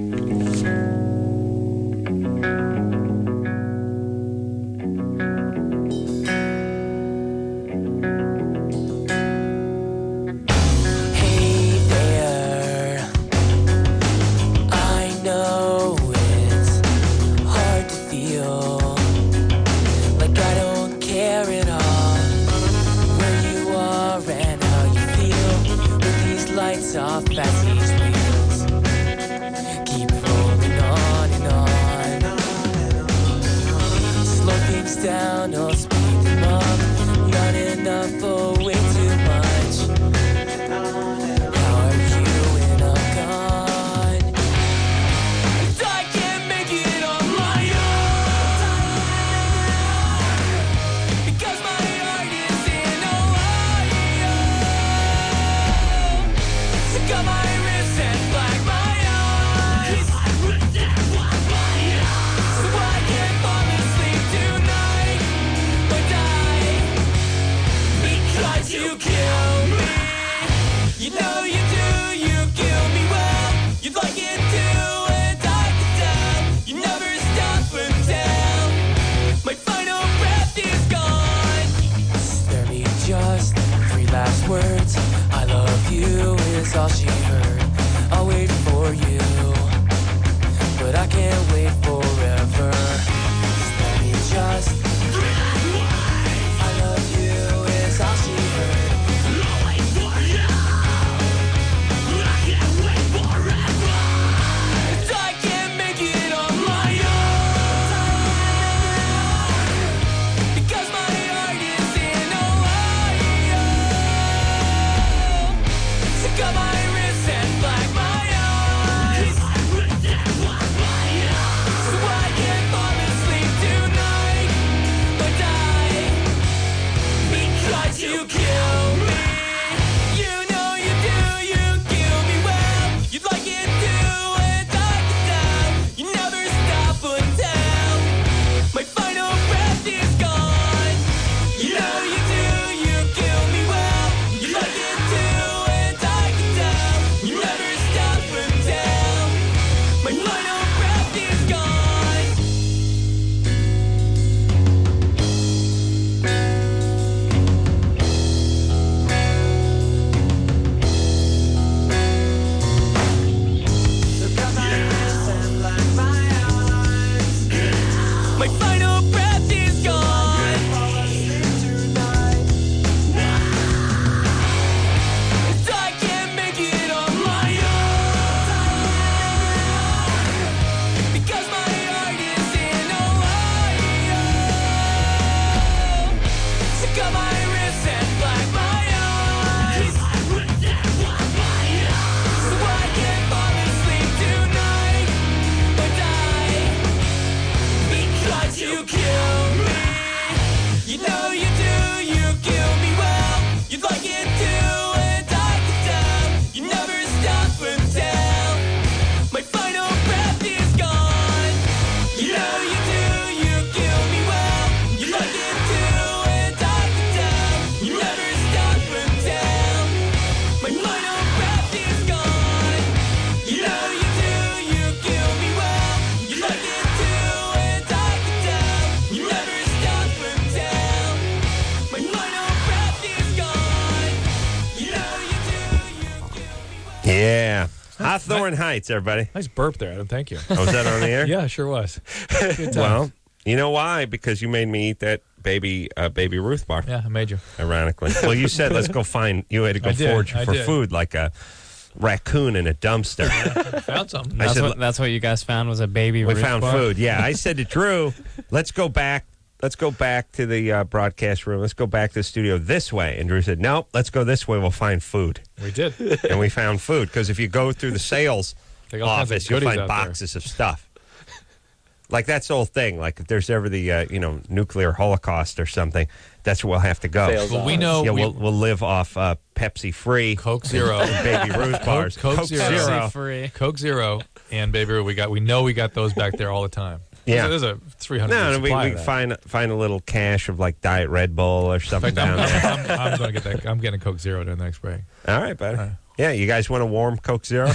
Off backstage wheels keep rolling on and on. Slow things down or speed them up. Not enough or way too much. How are you when I'm gone? I can't make it on my own because my heart is in Ohio. Got my wrists and black my eyes, so I can't fall asleep tonight or die because you kill me. You know you do, you kill me well. You'd like it too, and I can tell. You never stop until my final breath is gone. Spare me just three last words. I love you is all she heard. I'll wait for you, but I can't wait forever. Spare me just I love you is all she heard. I'll wait for you, but I can't wait forever. I can't make it on my own because my heart is in Ohio. Got my wrists and black my eyes, so I can't fall asleep tonight or die because you kill me. You know you do, you kill me well. You'd like it too, and I can tell. You never stop until my final breath is gone. You know you do, you kill me well. You like it too, and I can tell. You never stop until my final breath is gone. My final breath is gone. I can't make it on my own because my heart is in Ohio. So got my wrists and black my eyes, so I can't fall asleep tonight or die because you kill me. You know you do, you kill me well. You'd like it too, and I can tell. You never stop until my final breath is gone. You know you do, you kill me well. You like it too, and I can tell. You never stop until my final breath is gone. You know you do, you kill me well. You like it too, and I can tell. You never stop until my final breath is gone. You know you do, you kill me well. Yeah. Hawthorne Heights, everybody. Nice burp there, Adam. Thank you. Oh, was that on the air? Yeah, sure was. Good times. Well, you know why? Because you made me eat that baby uh, baby Ruth bar. Yeah, I made you. Ironically. Well, you said let's go find, you had to go I did, forage I for did. food like a raccoon in a dumpster. Found something. I That's, said, what, that's what you guys found was a baby we Ruth found bar? food. Yeah, I said to Drew, let's go back. Let's go back to the uh, broadcast room. Let's go back to the studio this way. And Drew said, nope, let's go this way. We'll find food. We did. And we found food because if you go through the sales They got all kinds of office, you'll goodies find out there. boxes of stuff. Like, that's the whole thing. Like, if there's ever the, uh, you know, nuclear holocaust or something, that's where we'll have to go. Fails Well, we know Yeah, we- we'll, we'll live off uh, Pepsi Free. Coke Zero. and Baby Ruth bars. Coke, Coke Zero. Pepsi free. Coke Zero and Baby Ruth. We got. We know we got those back there all the time. Yeah. There's a three hundred. No, no, we, supply we of that. find find a little cache of, like, Diet Red Bull or In something fact, I'm, down there. I'm, I'm, I'm going to get that. I'm getting a Coke Zero during the next break. All right, buddy. Yeah, you guys want a warm Coke Zero?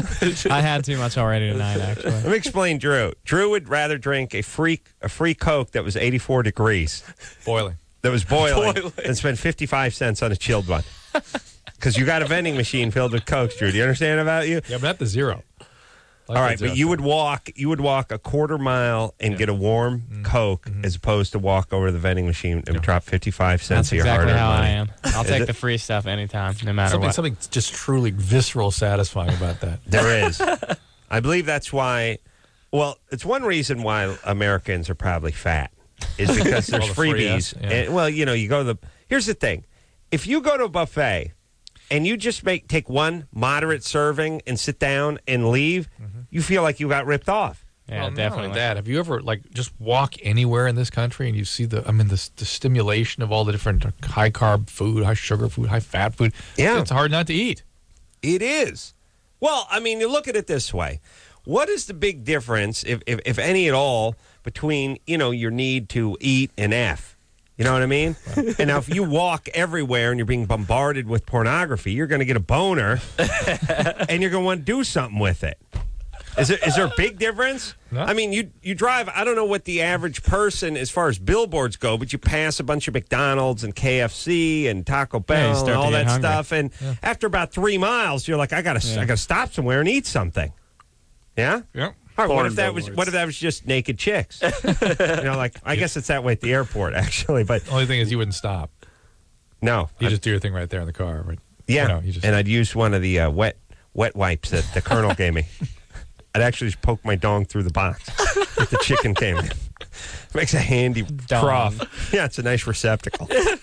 I had too much already tonight, actually. Let me explain Drew. Drew would rather drink a free a free Coke that was eighty-four degrees, Boiling. that was boiling, Boiling. than spend fifty-five cents on a chilled one. Because you got a vending machine filled with Cokes, Drew. Do you understand about you? Yeah, but not the zero. I like All that right, zero but you stuff. would walk you would walk a quarter mile and get a warm Mm-hmm. Coke as opposed to walk over to the vending machine and drop fifty-five cents That's of your exactly hard-earned how money. I am. I'll Is take it? the free stuff anytime, no matter something, what. something just truly visceral satisfying about that. There is. I believe that's why. Well, it's one reason why Americans are probably fat is because there's All the free freebies. ass, yeah. And, well, you know, you go to the. Here's the thing: if you go to a buffet and you just make take one moderate serving and sit down and leave, you feel like you got ripped off. Yeah, well, definitely. Not only that, have you ever like just walk anywhere in this country and you see the? I mean, the, the stimulation of all the different high carb food, high sugar food, high fat food. Yeah. It's hard not to eat. It is. Well, I mean, you look at it this way. What is the big difference, if, if, if any at all, between, you know, your need to eat and F? You know what I mean? And now if you walk everywhere and you're being bombarded with pornography, you're going to get a boner and you're going to want to do something with it. Is there, is there a big difference? No. I mean, you you drive, I don't know what the average person, as far as billboards go, but you pass a bunch of McDonald's and K F C and Taco Yeah, you Bell start and all to get that hungry. stuff. And after about three miles, you're like, I got to Yeah. I got to stop somewhere and eat something. Yeah? Yep. All right, what Porn if that was billboards. what if that was just naked chicks? you know, like I guess it's that way at the airport, actually. But Only thing is, you wouldn't stop. no, You I- just do your thing right there in the car. Right? yeah, You know, you just, and I'd use one of the uh, wet wet wipes that the colonel gave me. I'd actually just poke my dong through the box if the chicken came in. Makes a handy Dong. trough. Yeah, it's a nice receptacle.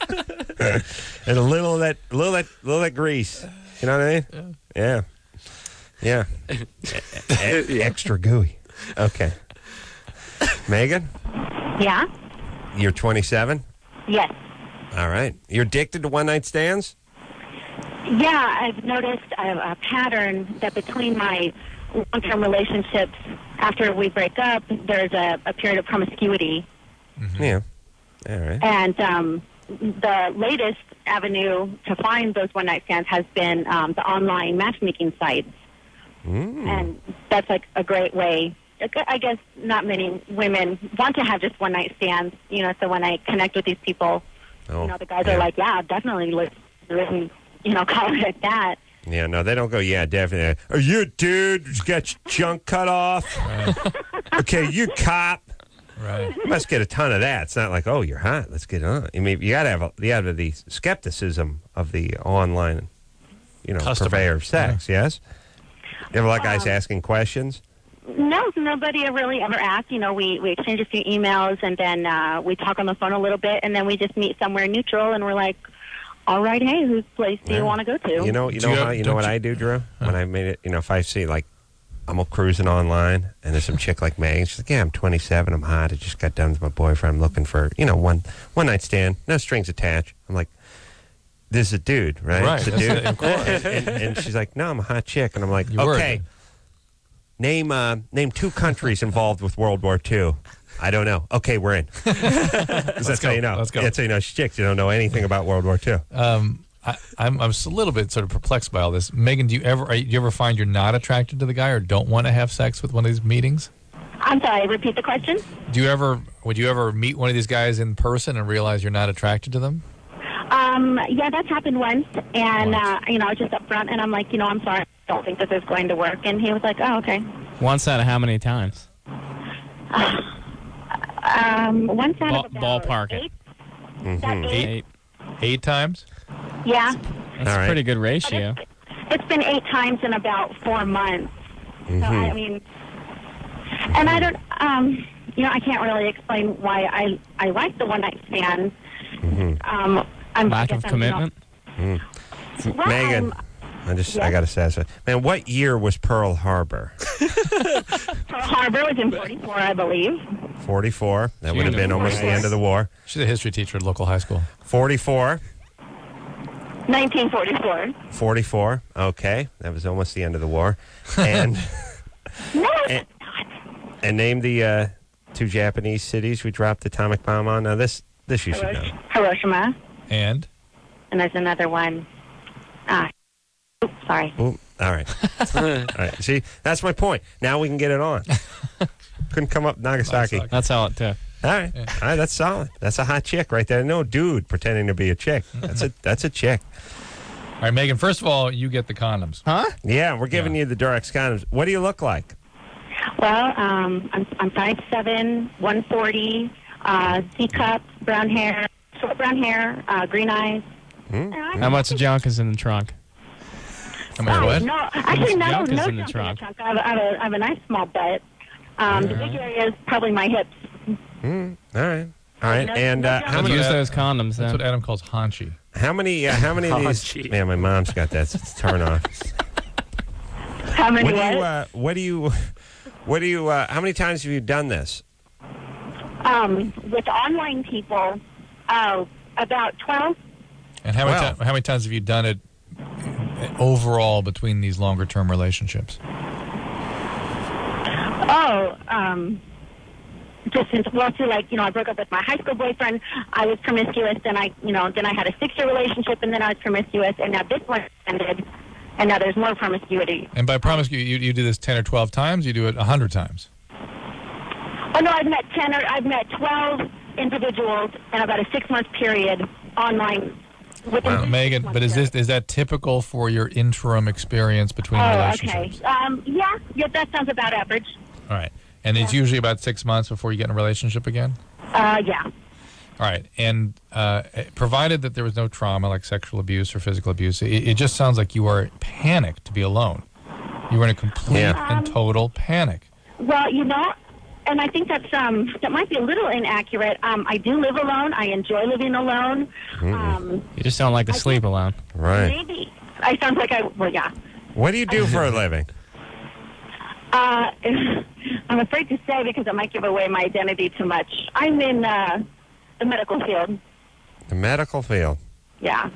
And a little of that, little of that, little of that grease. You know what I mean? Yeah, yeah. E- e- extra gooey. Okay. Megan, Yeah? you're twenty-seven. Yes. All right. You're addicted to one night stands? Yeah, I've noticed a, a pattern that between my long-term relationships, after we break up, there's a, a period of promiscuity. Yeah. All right. And um, the latest avenue to find those one-night stands has been um, the online matchmaking sites. Mm. And that's like a great way. I guess not many women want to have just one-night stands, you know, so when I connect with these people, Oh, you know, the guys yeah. are like, yeah, definitely, let's really, you know, call it at that. Yeah, no, they don't go, yeah, definitely. Are you a dude who's got your junk cut off? Okay, you cop. right. You must get a ton of that. It's not like, oh, you're hot. Let's get on. I mean, you got to have a, you gotta have the skepticism of the online, you know, Customer. purveyor of sex, yes? You have a lot of guys Um, asking questions? No, nobody really ever asked. You know, we, we exchange a few emails, and then uh, we talk on the phone a little bit, and then we just meet somewhere neutral, and we're like, all right, hey, whose place do Yeah. you want to go to? You know, you Do know you how have- you know don't what you- I do, Drew? When I made it, you know, if I see like I'm cruising online and there's some chick like Megan, she's like, yeah, I'm twenty-seven, I'm hot, I just got done with my boyfriend, I'm looking for, you know, one one night stand, no strings attached. I'm like, this is a dude, right? Right, It's a that's dude. it, of course. and, and she's like, no, I'm a hot chick, and I'm like, You were okay, then. name uh, name two countries involved with World War Two. I don't know. Okay, we're in. 'Cause that's go. how you know. Let's go. That's how you know she's chicks. You don't know anything about World War Two. Um, I, I'm I'm just a little bit sort of perplexed by all this. Megan, do you ever are you, do you ever find you're not attracted to the guy or don't want to have sex with one of these meetings? I'm sorry, repeat the question? Do you ever would you ever meet one of these guys in person and realize you're not attracted to them? Um, yeah, that's happened once, and, uh, you know, I was just up front, and I'm like, you know, I'm sorry, I don't think this is going to work. And he was like, oh, okay. Once out of how many times? Um, once out Ball, of about ballpark it. eight. Mm-hmm. Is that eight? Eight. Eight times? Yeah. That's All a right. pretty good ratio. It's been eight times in about four months. Mm-hmm. So, I mean, and I don't, um, you know, I can't really explain why I, I like the one-night stand. Mm-hmm. Um, I'm, I Lack guess of I'm, you know, commitment. well, Megan. I'm- I just Yeah. I got to satisfy. Man, what year was Pearl Harbor? Pearl Harbor was in forty-four, I believe. forty-four. That would have been almost the end of the war. She's a history teacher at local high school. forty-four. nineteen forty-four. forty-four. Okay, that was almost the end of the war. And No, and, and name the uh, two Japanese cities we dropped the atomic bomb on. Now this this you should know. Hiroshima. And? And there's another one. Ah, oops, sorry. Ooh, all right. All right. See, that's my point. Now we can get it on. Couldn't come up Nagasaki. Nagasaki. That's all it took. All right. Yeah. All right, that's solid. That's a hot chick right there. No dude pretending to be a chick. That's a that's a chick. All right, Megan, first of all, you get the condoms. Huh? Yeah, we're giving Yeah. you the Durex condoms. What do you look like? Well, um, I'm I'm five seven, one forty, uh, C cup, brown hair, short brown hair, uh, green eyes. Hmm? How much junk is in the trunk? How much what? No, actually, no, junk is no in the junk trunk? I have, a, I, have a, I have a nice small butt. Um, The big area is probably my hips. Hmm. All right. All right. No- And no uh, junk. how many? Use those condoms That's then. what Adam calls haunchy. How many? Uh, how many of Oh, these? gee. Man, my mom's got that. It's a turn off. How many What do what? you? Uh, what do you? What do you? Uh, how many times have you done this? Um, with online people, uh, about twelve. And how many, Well. ti- how many times have you done it overall between these longer-term relationships? Oh, um, just since, well, see, like, you know, I broke up with my high school boyfriend. I was promiscuous. Then I, you know, then I had a six-year relationship, and then I was promiscuous. And now this one ended, and now there's more promiscuity. And by promise, you, you, you do this ten or twelve times, you do it one hundred times. Oh no, I've met ten or I've met twelve individuals in about a six-month period online. Within Wow. a Megan, six-month but is this period. is that typical for your interim experience between Oh, relationships? okay. Um, yeah, yeah, that sounds about average. All right. And it's usually about six months before you get in a relationship again? Uh, yeah. All right. And uh, provided that there was no trauma like sexual abuse or physical abuse, it, it just sounds like you are panicked to be alone. You were in a complete Yeah. and total panic. Well, you know, and I think that's um that might be a little inaccurate. Um, I do live alone. I enjoy living alone. Um, You just don't like to sleep alone. Right. maybe I sound like I well, yeah. What do you do for a living? Uh, I'm afraid to say because it might give away my identity too much. I'm in uh, the medical field. The medical field. Yeah.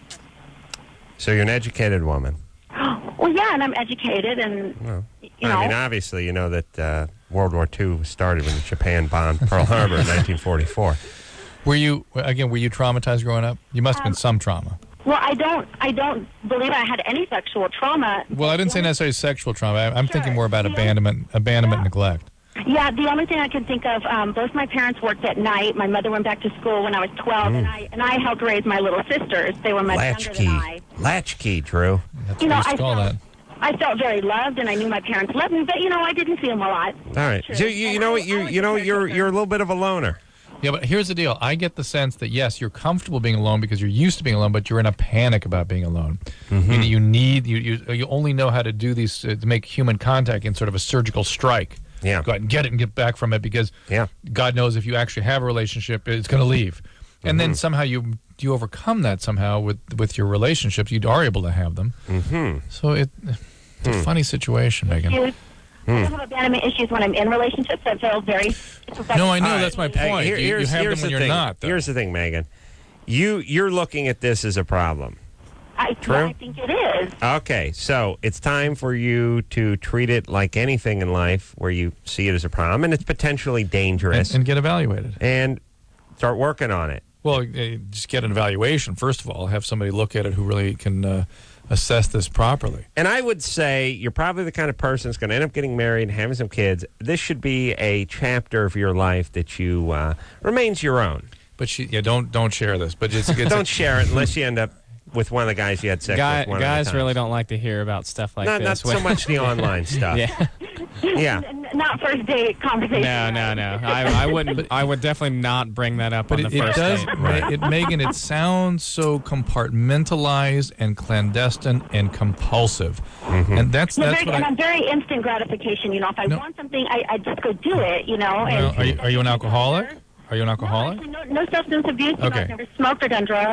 So you're an educated woman. Well, yeah, and I'm educated, and Well, you know. I mean, obviously, you know that uh, World War Two started when Japan bombed Pearl Harbor in nineteen forty-four. Were you, again, were you traumatized growing up? You must have Um, been some trauma. Well, I don't. I don't believe I had any sexual trauma. Well, I didn't say necessarily sexual trauma. I, I'm Sure. thinking more about Yeah. abandonment, abandonment, Yeah. neglect. Yeah, the only thing I can think of, um, both my parents worked at night. My mother went back to school when I was twelve, and I and I helped raise my little sisters. They were much younger than I. Latchkey. Latchkey, Drew. That's You know, what you I call felt, that. I felt very loved, and I knew my parents loved me. But you know, I didn't see them a lot. All right. True. So you, you And know I- what? You I was you know a you're caregiver. you're a little bit of a loner. Yeah, but here's the deal. I get the sense that, yes, you're comfortable being alone because you're used to being alone, but you're in a panic about being alone. Mm-hmm. Meaning you need, you, you you only know how to do these, uh, to make human contact in sort of a surgical strike. Yeah. Go out and get it and get back from it because Yeah. God knows if you actually have a relationship, it's going to leave. And Mm-hmm. then somehow you you overcome that somehow with, with your relationships. You are able to have them. Mm-hmm. So it it's a funny situation, Megan. Issues. I don't have abandonment issues when I'm in relationships. I feel very. No, I know. All right. That's my Hey, point. here- You- you here's have here's them when the you're thing. not, though. Here's the thing, Megan. You you're looking at this as a problem. I, True. yeah, I think it is. Okay, so it's time for you to treat it like anything in life where you see it as a problem and it's potentially dangerous And, and get evaluated. and start working on it. Well, uh, just get an evaluation, first of all. Have somebody look at it who really can uh, assess this properly. And I would say you're probably the kind of person that's going to end up getting married and having some kids. This should be a chapter of your life that you uh, remains your own. But she, yeah, don't don't share this. But it's, it's Don't share it unless you end up with one of the guys you had sex Guy, with. One of the guys times. really don't like to hear about stuff like not, this. Not so much the online stuff. Yeah. Yeah. N- Not first date conversation. No, no, no. I, I wouldn't. I would definitely not bring that up But on it, the it first does, date. Ma- it, Megan. It sounds so compartmentalized and clandestine and compulsive, Mm-hmm. and that's No, that's very, what and I. I'm very instant gratification. You know, if I No. want something, I, I just go do it. You know. Well, and are you are you an alcoholic? Are you an alcoholic? No, no substance abuse. You Okay. know, I've never smoked or done drugs. All right.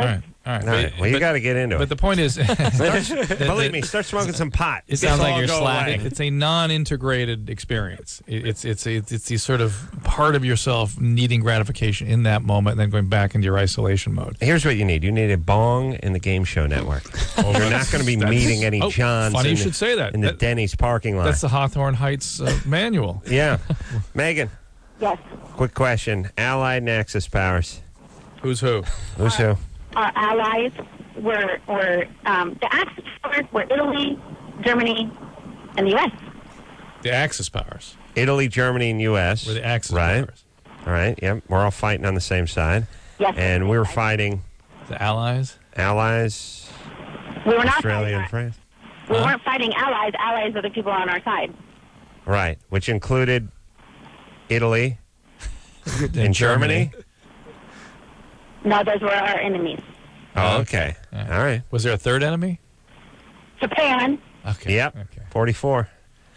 All right. All right. But- Well, you but- got to get into But it. the point is, Believe me, start smoking some pot. It sounds This'll like all you're go slacking. away. It's a non-integrated experience. It- It's it's it's it's the sort of part of yourself needing gratification in that moment, and then going back into your isolation mode. Here's what you need. You need a bong in the Game Show Network. You're not going to be That's- meeting any oh, Johns funny in, you the, should say that. in the That- Denny's parking lot. That's the Hawthorne Heights uh, manual. Yeah. Megan, Yes. quick question. Allied and Axis powers. Who's who? Who's who? Our allies were were um, the Axis powers were Italy, Germany, and the U S. The Axis powers. Italy, Germany, and U S. We're the Axis right. powers. All right. Yep. We're all fighting on the same side. Yes. And we were fighting The Allies. allies, We were not Australia fighting. and France. We Huh? weren't fighting allies. Allies are the people on our side. Right. Which included Italy And and Germany. No, those were our enemies. Oh, okay. Yeah. All right. Was there a third enemy? Japan. Okay. Yep. Okay. forty-four.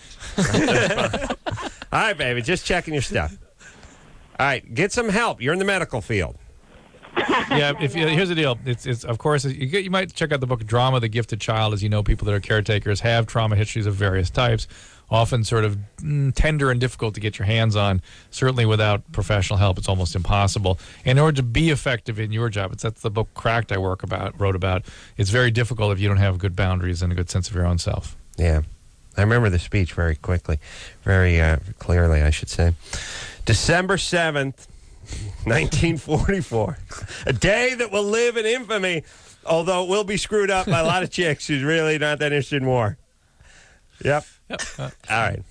All right, baby. Just checking your stuff. All right. Get some help. You're in the medical field. Yeah. If you, here's the deal. It's it's of course you, get, you might check out the book Drama: The Gifted Child, as you know, people that are caretakers have trauma histories of various types, often sort of mm, tender and difficult to get your hands on. Certainly, without professional help, it's almost impossible. In order to be effective in your job, it's that's the book Cracked I work about wrote about. It's very difficult if you don't have good boundaries and a good sense of your own self. Yeah. I remember the speech very quickly, very uh, clearly, I should say. December seventh, nineteen forty-four. A day that will live in infamy, although it will be screwed up by a lot of chicks who's really not that interested in war. Yep. Yep. Uh, All right.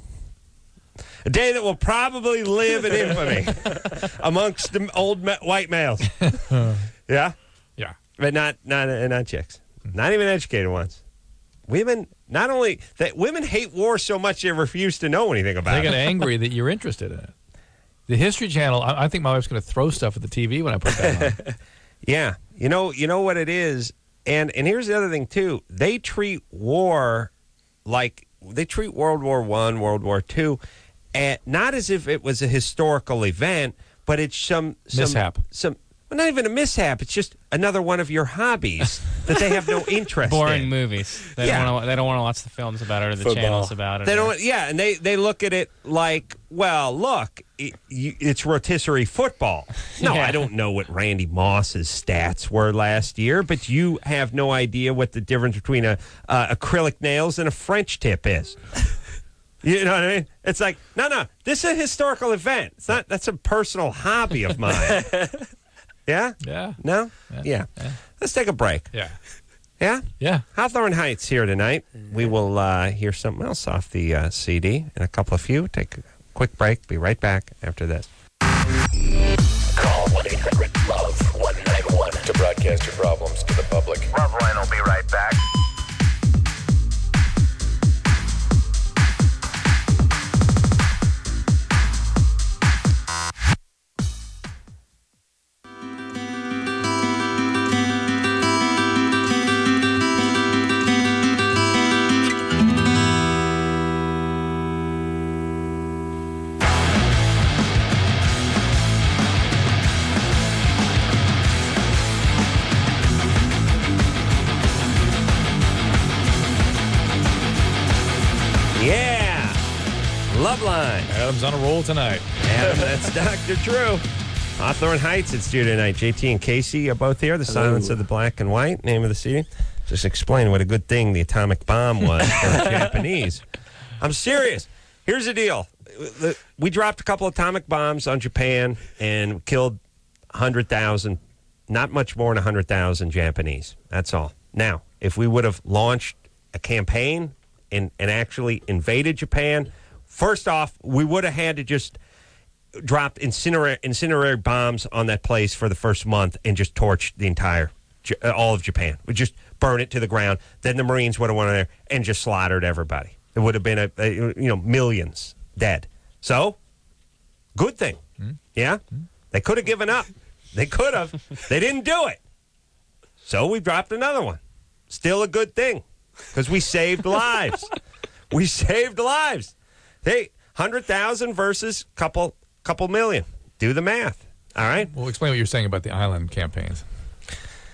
A day that will probably live in infamy amongst the old ma- white males. Yeah? yeah. But not, not, uh, not chicks. Not even educated ones. Women, not only that women hate war so much they refuse to know anything about They it. get angry that you're interested in it. The History Channel, I, I think my wife's going to throw stuff at the T V when I put that on. Yeah, you know, you know what it is, and and here's the other thing too. They treat war like they treat World War One, World War Two, at not as if it was a historical event, but it's some, some Mishap. Some well, not even a mishap. It's just another one of your hobbies that they have no interest Boring in. movies. They Yeah. don't want to. They don't want to watch the films about it or the Football. channels about it. They or- don't. Yeah, and they, they look at it like, well, look, it, you, it's rotisserie football. No, Yeah. I don't know what Randy Moss's stats were last year, but you have no idea what the difference between a uh, acrylic nails and a French tip is. You know what I mean? It's like, no, no, this is a historical event. It's not. That's a personal hobby of mine. Yeah. Yeah. No. Yeah. Yeah. Yeah. Let's take a break. Yeah. Yeah. Yeah. Hawthorne Heights here tonight. We will uh, hear something else off the uh, C D and a couple of few. Take a quick break. Be right back after this. Call one eight hundred love one nine one to broadcast your problems to the public. Loveline will be right back. Yeah. Loveline. Adam's on a roll tonight. Adam, that's Doctor Drew. Hawthorne Heights, it's due tonight. J T and Casey are both here. The Silence of the Black and White, name of the C D. Just explain what a good thing the atomic bomb was for the Japanese. I'm serious. Here's the deal. The- We dropped a couple atomic bombs on Japan and killed one hundred thousand, not much more than one hundred thousand Japanese. That's all. Now, if we would have launched a campaign and, and actually invaded Japan, first off, we would have had to just drop incendiary, incendiary bombs on that place for the first month and just torch the entire, J- uh, all of Japan. We just burn it to the ground. Then the Marines would have went in there and just slaughtered everybody. There would have been a, a you know millions dead. So, good thing. Yeah, they could have given up. They could have. They didn't do it. So we dropped another one. Still a good thing because we saved lives. We saved lives. Hey, one hundred thousand versus couple couple million. Do the math. All right. Well, explain what you're saying about the island campaigns.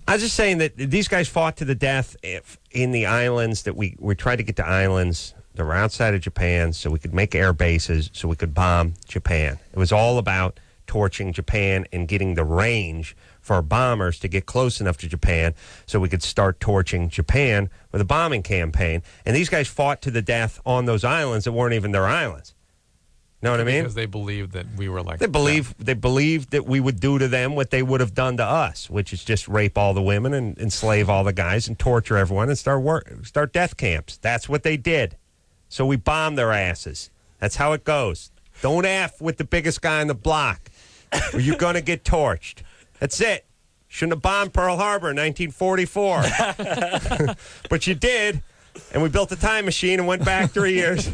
I was just saying that these guys fought to the death if in the islands that we, we tried to get to islands that were outside of Japan so we could make air bases so we could bomb Japan. It was all about torching Japan and getting the range for our bombers to get close enough to Japan so we could start torching Japan with a bombing campaign. And these guys fought to the death on those islands that weren't even their islands. Know what I mean? Because they believed that we were like They believe they believed that we would do to them what they would have done to us, which is just rape all the women and enslave all the guys and torture everyone and start work start death camps. That's what they did. So we bombed their asses. That's how it goes. Don't F with the biggest guy on the block, or you're gonna get torched. That's it. Shouldn't have bombed Pearl Harbor in nineteen forty-four, but you did, and we built a time machine and went back three years.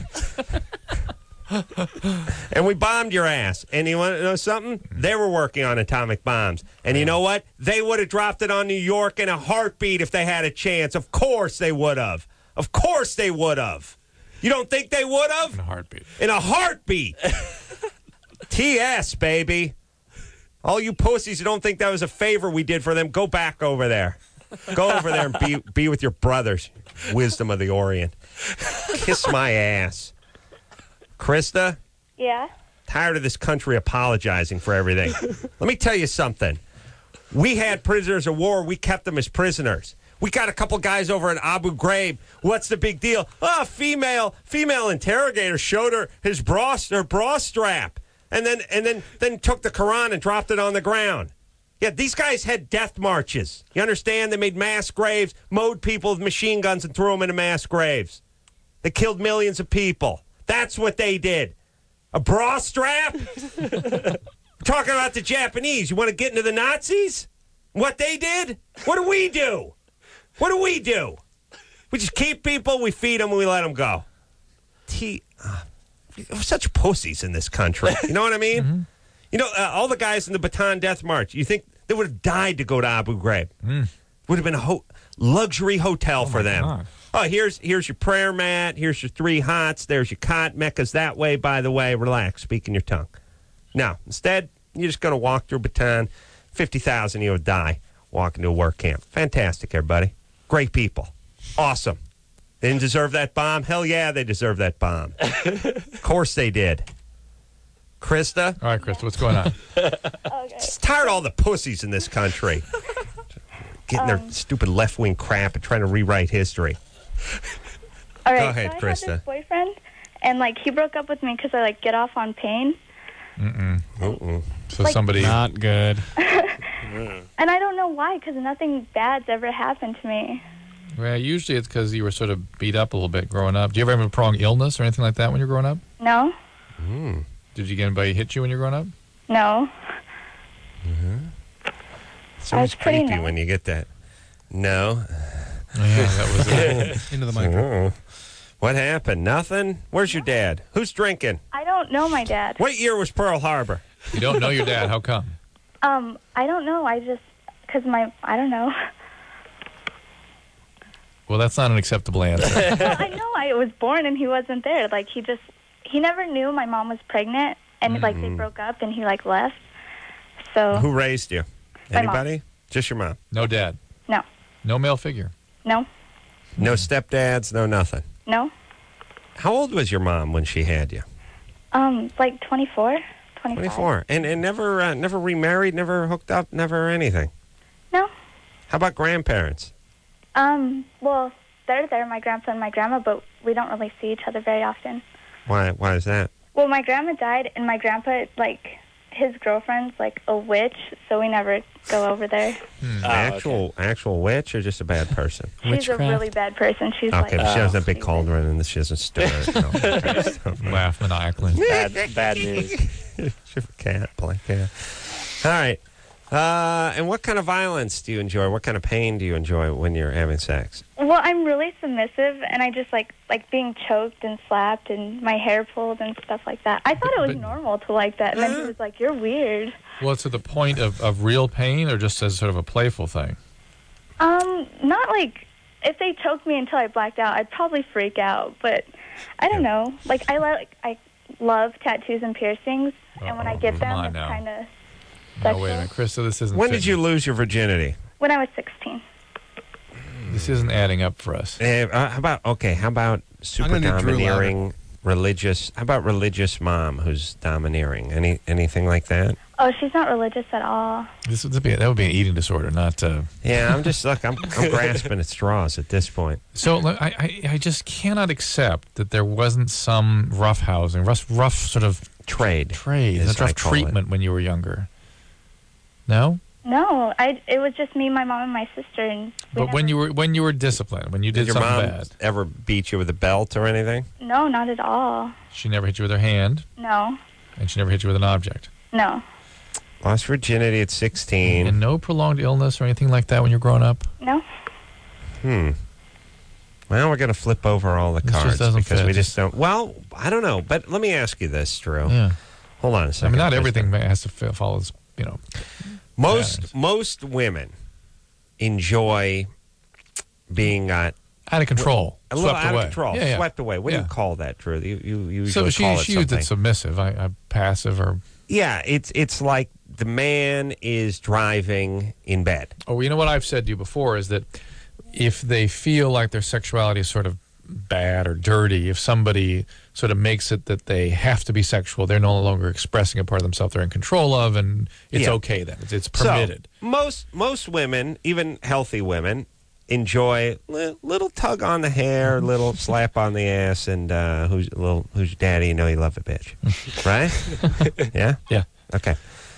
And we bombed your ass. And you want to know something? They were working on atomic bombs. And you know what? They would have dropped it on New York in a heartbeat if they had a chance. Of course they would have. Of course they would have. You don't think they would have? In a heartbeat. In a heartbeat. T S, baby. All you pussies who don't think that was a favor we did for them, go back over there. Go over there and be, be with your brothers. Wisdom of the Orient. Kiss my ass. Krista? Yeah? Tired of this country apologizing for everything. Let me tell you something. We had prisoners of war. We kept them as prisoners. We got a couple guys over in Abu Ghraib. What's the big deal? Oh, female female interrogator showed her his bra, her bra strap, and then and then then took the Quran and dropped it on the ground. Yeah, these guys had death marches. You understand? They made mass graves, mowed people with machine guns, and threw them into mass graves. They killed millions of people. That's what they did. A bra strap? Talking about the Japanese. You want to get into the Nazis? What they did? What do we do? What do we do? We just keep people, we feed them, and we let them go. T- uh, we're such pussies in this country. You know what I mean? Mm-hmm. You know, uh, all the guys in the Bataan Death March, you think they would have died to go to Abu Ghraib. Mm. Would have been a ho- luxury hotel oh for them. God. Oh, here's here's your prayer mat. Here's your three hots. There's your cot. Mecca's that way, by the way. Relax. Speaking your tongue. No, instead, you're just going to walk through Bataan. fifty thousand of you would die walking to a work camp. Fantastic, everybody. Great people. Awesome. They didn't deserve that bomb? Hell yeah, they deserve that bomb. Of course they did. Krista? All right, Krista, what's going on? Okay. Just tired of all the pussies in this country. Getting Um, their stupid left-wing crap and trying to rewrite history. All right, Go ahead, so I Krista. had this boyfriend, and like he broke up with me because I like get off on pain, Mm-mm. Mm-mm. So Like- somebody... Not good. and I don't know why because nothing bad's ever happened to me. Well, usually it's because you were sort of beat up a little bit growing up. Do you ever have a prolonged illness or anything like that when you were growing up? No, Mm. Did you get anybody hit you when you were growing up? no. It's I always was pretty creepy nice. when you get that. No. Oh, yeah, that was it. Into the microphone. Oh. What happened? Nothing? Where's your dad? Who's drinking? I don't know my dad. What year was Pearl Harbor? You don't know your dad. How come? Um, I don't know. I just because my I don't know. Well, that's not an acceptable answer. Well, I know I was born and he wasn't there. Like he just he never knew my mom was pregnant, and like they broke up, and he like left. So Who raised you? My mom. Anybody? Just your mom? No dad. no, No male figure. no, No stepdads? No nothing? no. How old was your mom when she had you? Um, like twenty-four, twenty-five. twenty-four. And and never uh, never remarried, never hooked up, never anything? No. How about grandparents? Um, well, they're there, my grandpa and my grandma, but we don't really see each other very often. Why Why is that? Well, my grandma died, and my grandpa, like, his girlfriend's, like, a witch, so we never go over there. An actual actual witch or just a bad person? She's a really bad person. She's Okay, like, but she has a big cauldron and she doesn't stir it. and all that kind of stuff. Laugh maniacally. Bad, bad news. She's a cat, black cat. All right. Uh, and what kind of violence do you enjoy? What kind of pain do you enjoy when you're having sex? well, I'm really submissive, and I just, like, like being choked and slapped and my hair pulled and stuff like that. I thought it was normal to like that, and then he was like, you're weird. Well, to the point of, of real pain or just as sort of a playful thing? Um, not like, if they choked me until I blacked out, I'd probably freak out, but I don't know. Like, I like, I love tattoos and piercings, and when I get come them, on it's now. kind of No, wait a minute. Krista, this isn't When did fitting. you lose your virginity? When I was sixteen. This isn't adding up for us. Uh, uh, how about okay? How about super gonna need Drew domineering religious? How about religious mom who's domineering? Any anything like that? Oh, she's not religious at all. This would be that would be an eating disorder, not. Uh, Yeah, I'm just look. I'm, I'm grasping at straws at this point. So look, I, I I just cannot accept that there wasn't some rough housing, rough rough sort of trade, trade, as that's rough I call it. treatment when you were younger. No. No, I. It was just me, my mom, and my sister. And we But when you were when you were disciplined, when you did, Did your something mom bad, ever beat you with a belt or anything? No, not at all. she never hit you with her hand, No, and she never hit you with an object. no, Lost virginity at sixteen. And no prolonged illness or anything like that when you're growing up. no. Hmm. Well, we're going to flip over all the This just cards doesn't because fit. we just don't. Well, I don't know, but let me ask you this, Drew. Yeah. Hold on a I second. mean, not Krista. everything has to fa- follow. this, You know, Most most women enjoy being uh, out of control, a little swept out away. of control, Yeah, yeah. swept away. What do Yeah. you call that, Drew? You you, you So usually she call it she used something. it submissive, I, I passive or. Yeah, it's it's like the man is driving in bed. Oh, you know what I've said to you before is that if they feel like their sexuality is sort of bad or dirty, if somebody sort of makes it that they have to be sexual, they're no longer expressing a part of themselves they're in control of, and it's Yeah. okay then. It's, it's permitted. So, most most women, even healthy women, enjoy li- little tug on the hair, little slap on the ass, and uh, who's little who's your daddy? You know you love a bitch, right? Yeah, yeah. Okay.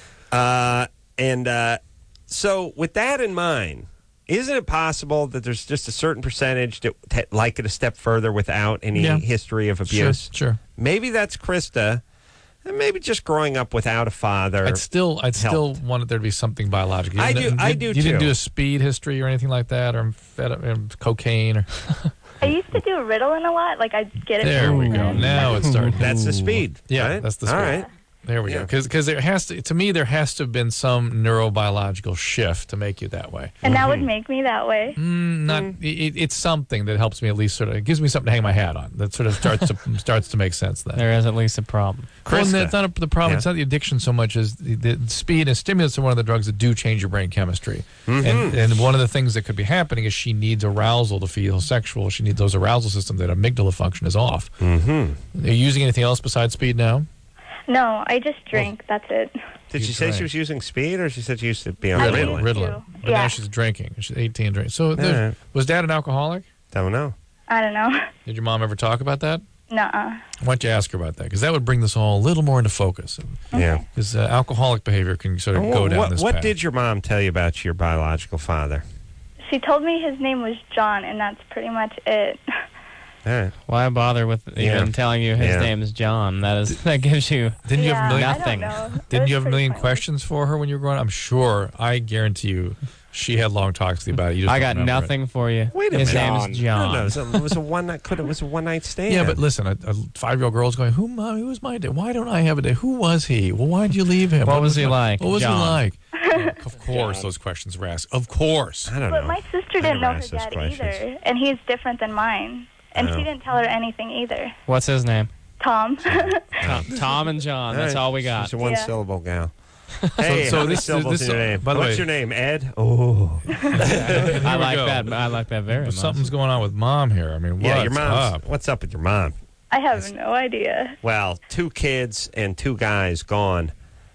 Uh, and uh, so, with that in mind, isn't it possible that there's just a certain percentage that t- like it a step further without any Yeah. history of Sure, abuse? sure. Maybe that's Krista, and maybe just growing up without a father. I'd still, I'd still helped. want there to be something biological. You I didn't- do- I you- do You didn't too. do a speed history or anything like that, or amphet- um, cocaine, or I used to do Ritalin a lot. Like I'd get it. there from we a go. friend. Now it's starting. That's the speed. Yeah, right? that's the speed. All right. There we Yeah. go. Because there has to, to me, there has to have been some neurobiological shift to make you that way. And that would make me that way. Mm, not. It, it's something that helps me at least sort of. It gives me something to hang my hat on. That sort of starts to starts to make sense. Then There is at least a problem. Well, and Krista. it's not a, the problem. Yeah. It's not the addiction so much as the, the speed and stimulants are one of the drugs that do change your brain chemistry. Mm-hmm. And, and one of the things that could be happening is she needs arousal to feel sexual. She needs those arousal systems. That amygdala function is off. Mm-hmm. Are you using anything else besides speed now? No, I just drink. That's it. Did You she say drank. she was using speed, or she said she used to be on I Ritalin? used to. Ritalin. But Yeah. now she's drinking. She's eighteen drinking. So All there- right. was Dad an alcoholic? Don't know. I don't know. Did your mom ever talk about that? Nuh-uh. Why don't you ask her about that? Because that would bring this all a little more into focus. Yeah. Because uh, alcoholic behavior can sort of Well, go down what this what path. did your mom tell you about your biological father? She told me his name was John, and that's pretty much it. All right. Why bother with Yeah. even telling you his Yeah. name is John? That is that gives you Didn't you have a million? I Nothing. don't know. It Didn't was you have a pretty million funny. questions for her when you were growing up? I'm sure. I guarantee you, she had long talks with you about it. You just I don't got remember it. nothing for you. Wait a His minute. name is John. No, no, it was a, it was a one night. Could it was a one night stand? Yeah, but listen, a, a five-year-old girl's going, "Who, mommy? Who was my dad? Why don't I have a dad? Who was he? Well, why did you leave him? What was he my- like? What was John. he like?" Well, of course, those questions were asked. Of course. I don't But know. my sister I didn't know never her asked those dad questions. either, and he's different than mine. And Oh. she didn't tell her anything either. What's his name? Tom. Tom, Tom and John. That's right. all we got. She's a one Yeah. syllable gal. Hey, so how many this- syllables this- in your name? by the What's way- your name? Ed. Oh, I Here we like go. that. I like that very But much. something's going on with mom here. I mean, what's yeah. Your mom's. up? What's up with your mom? I have no idea. Well, two kids and two guys gone.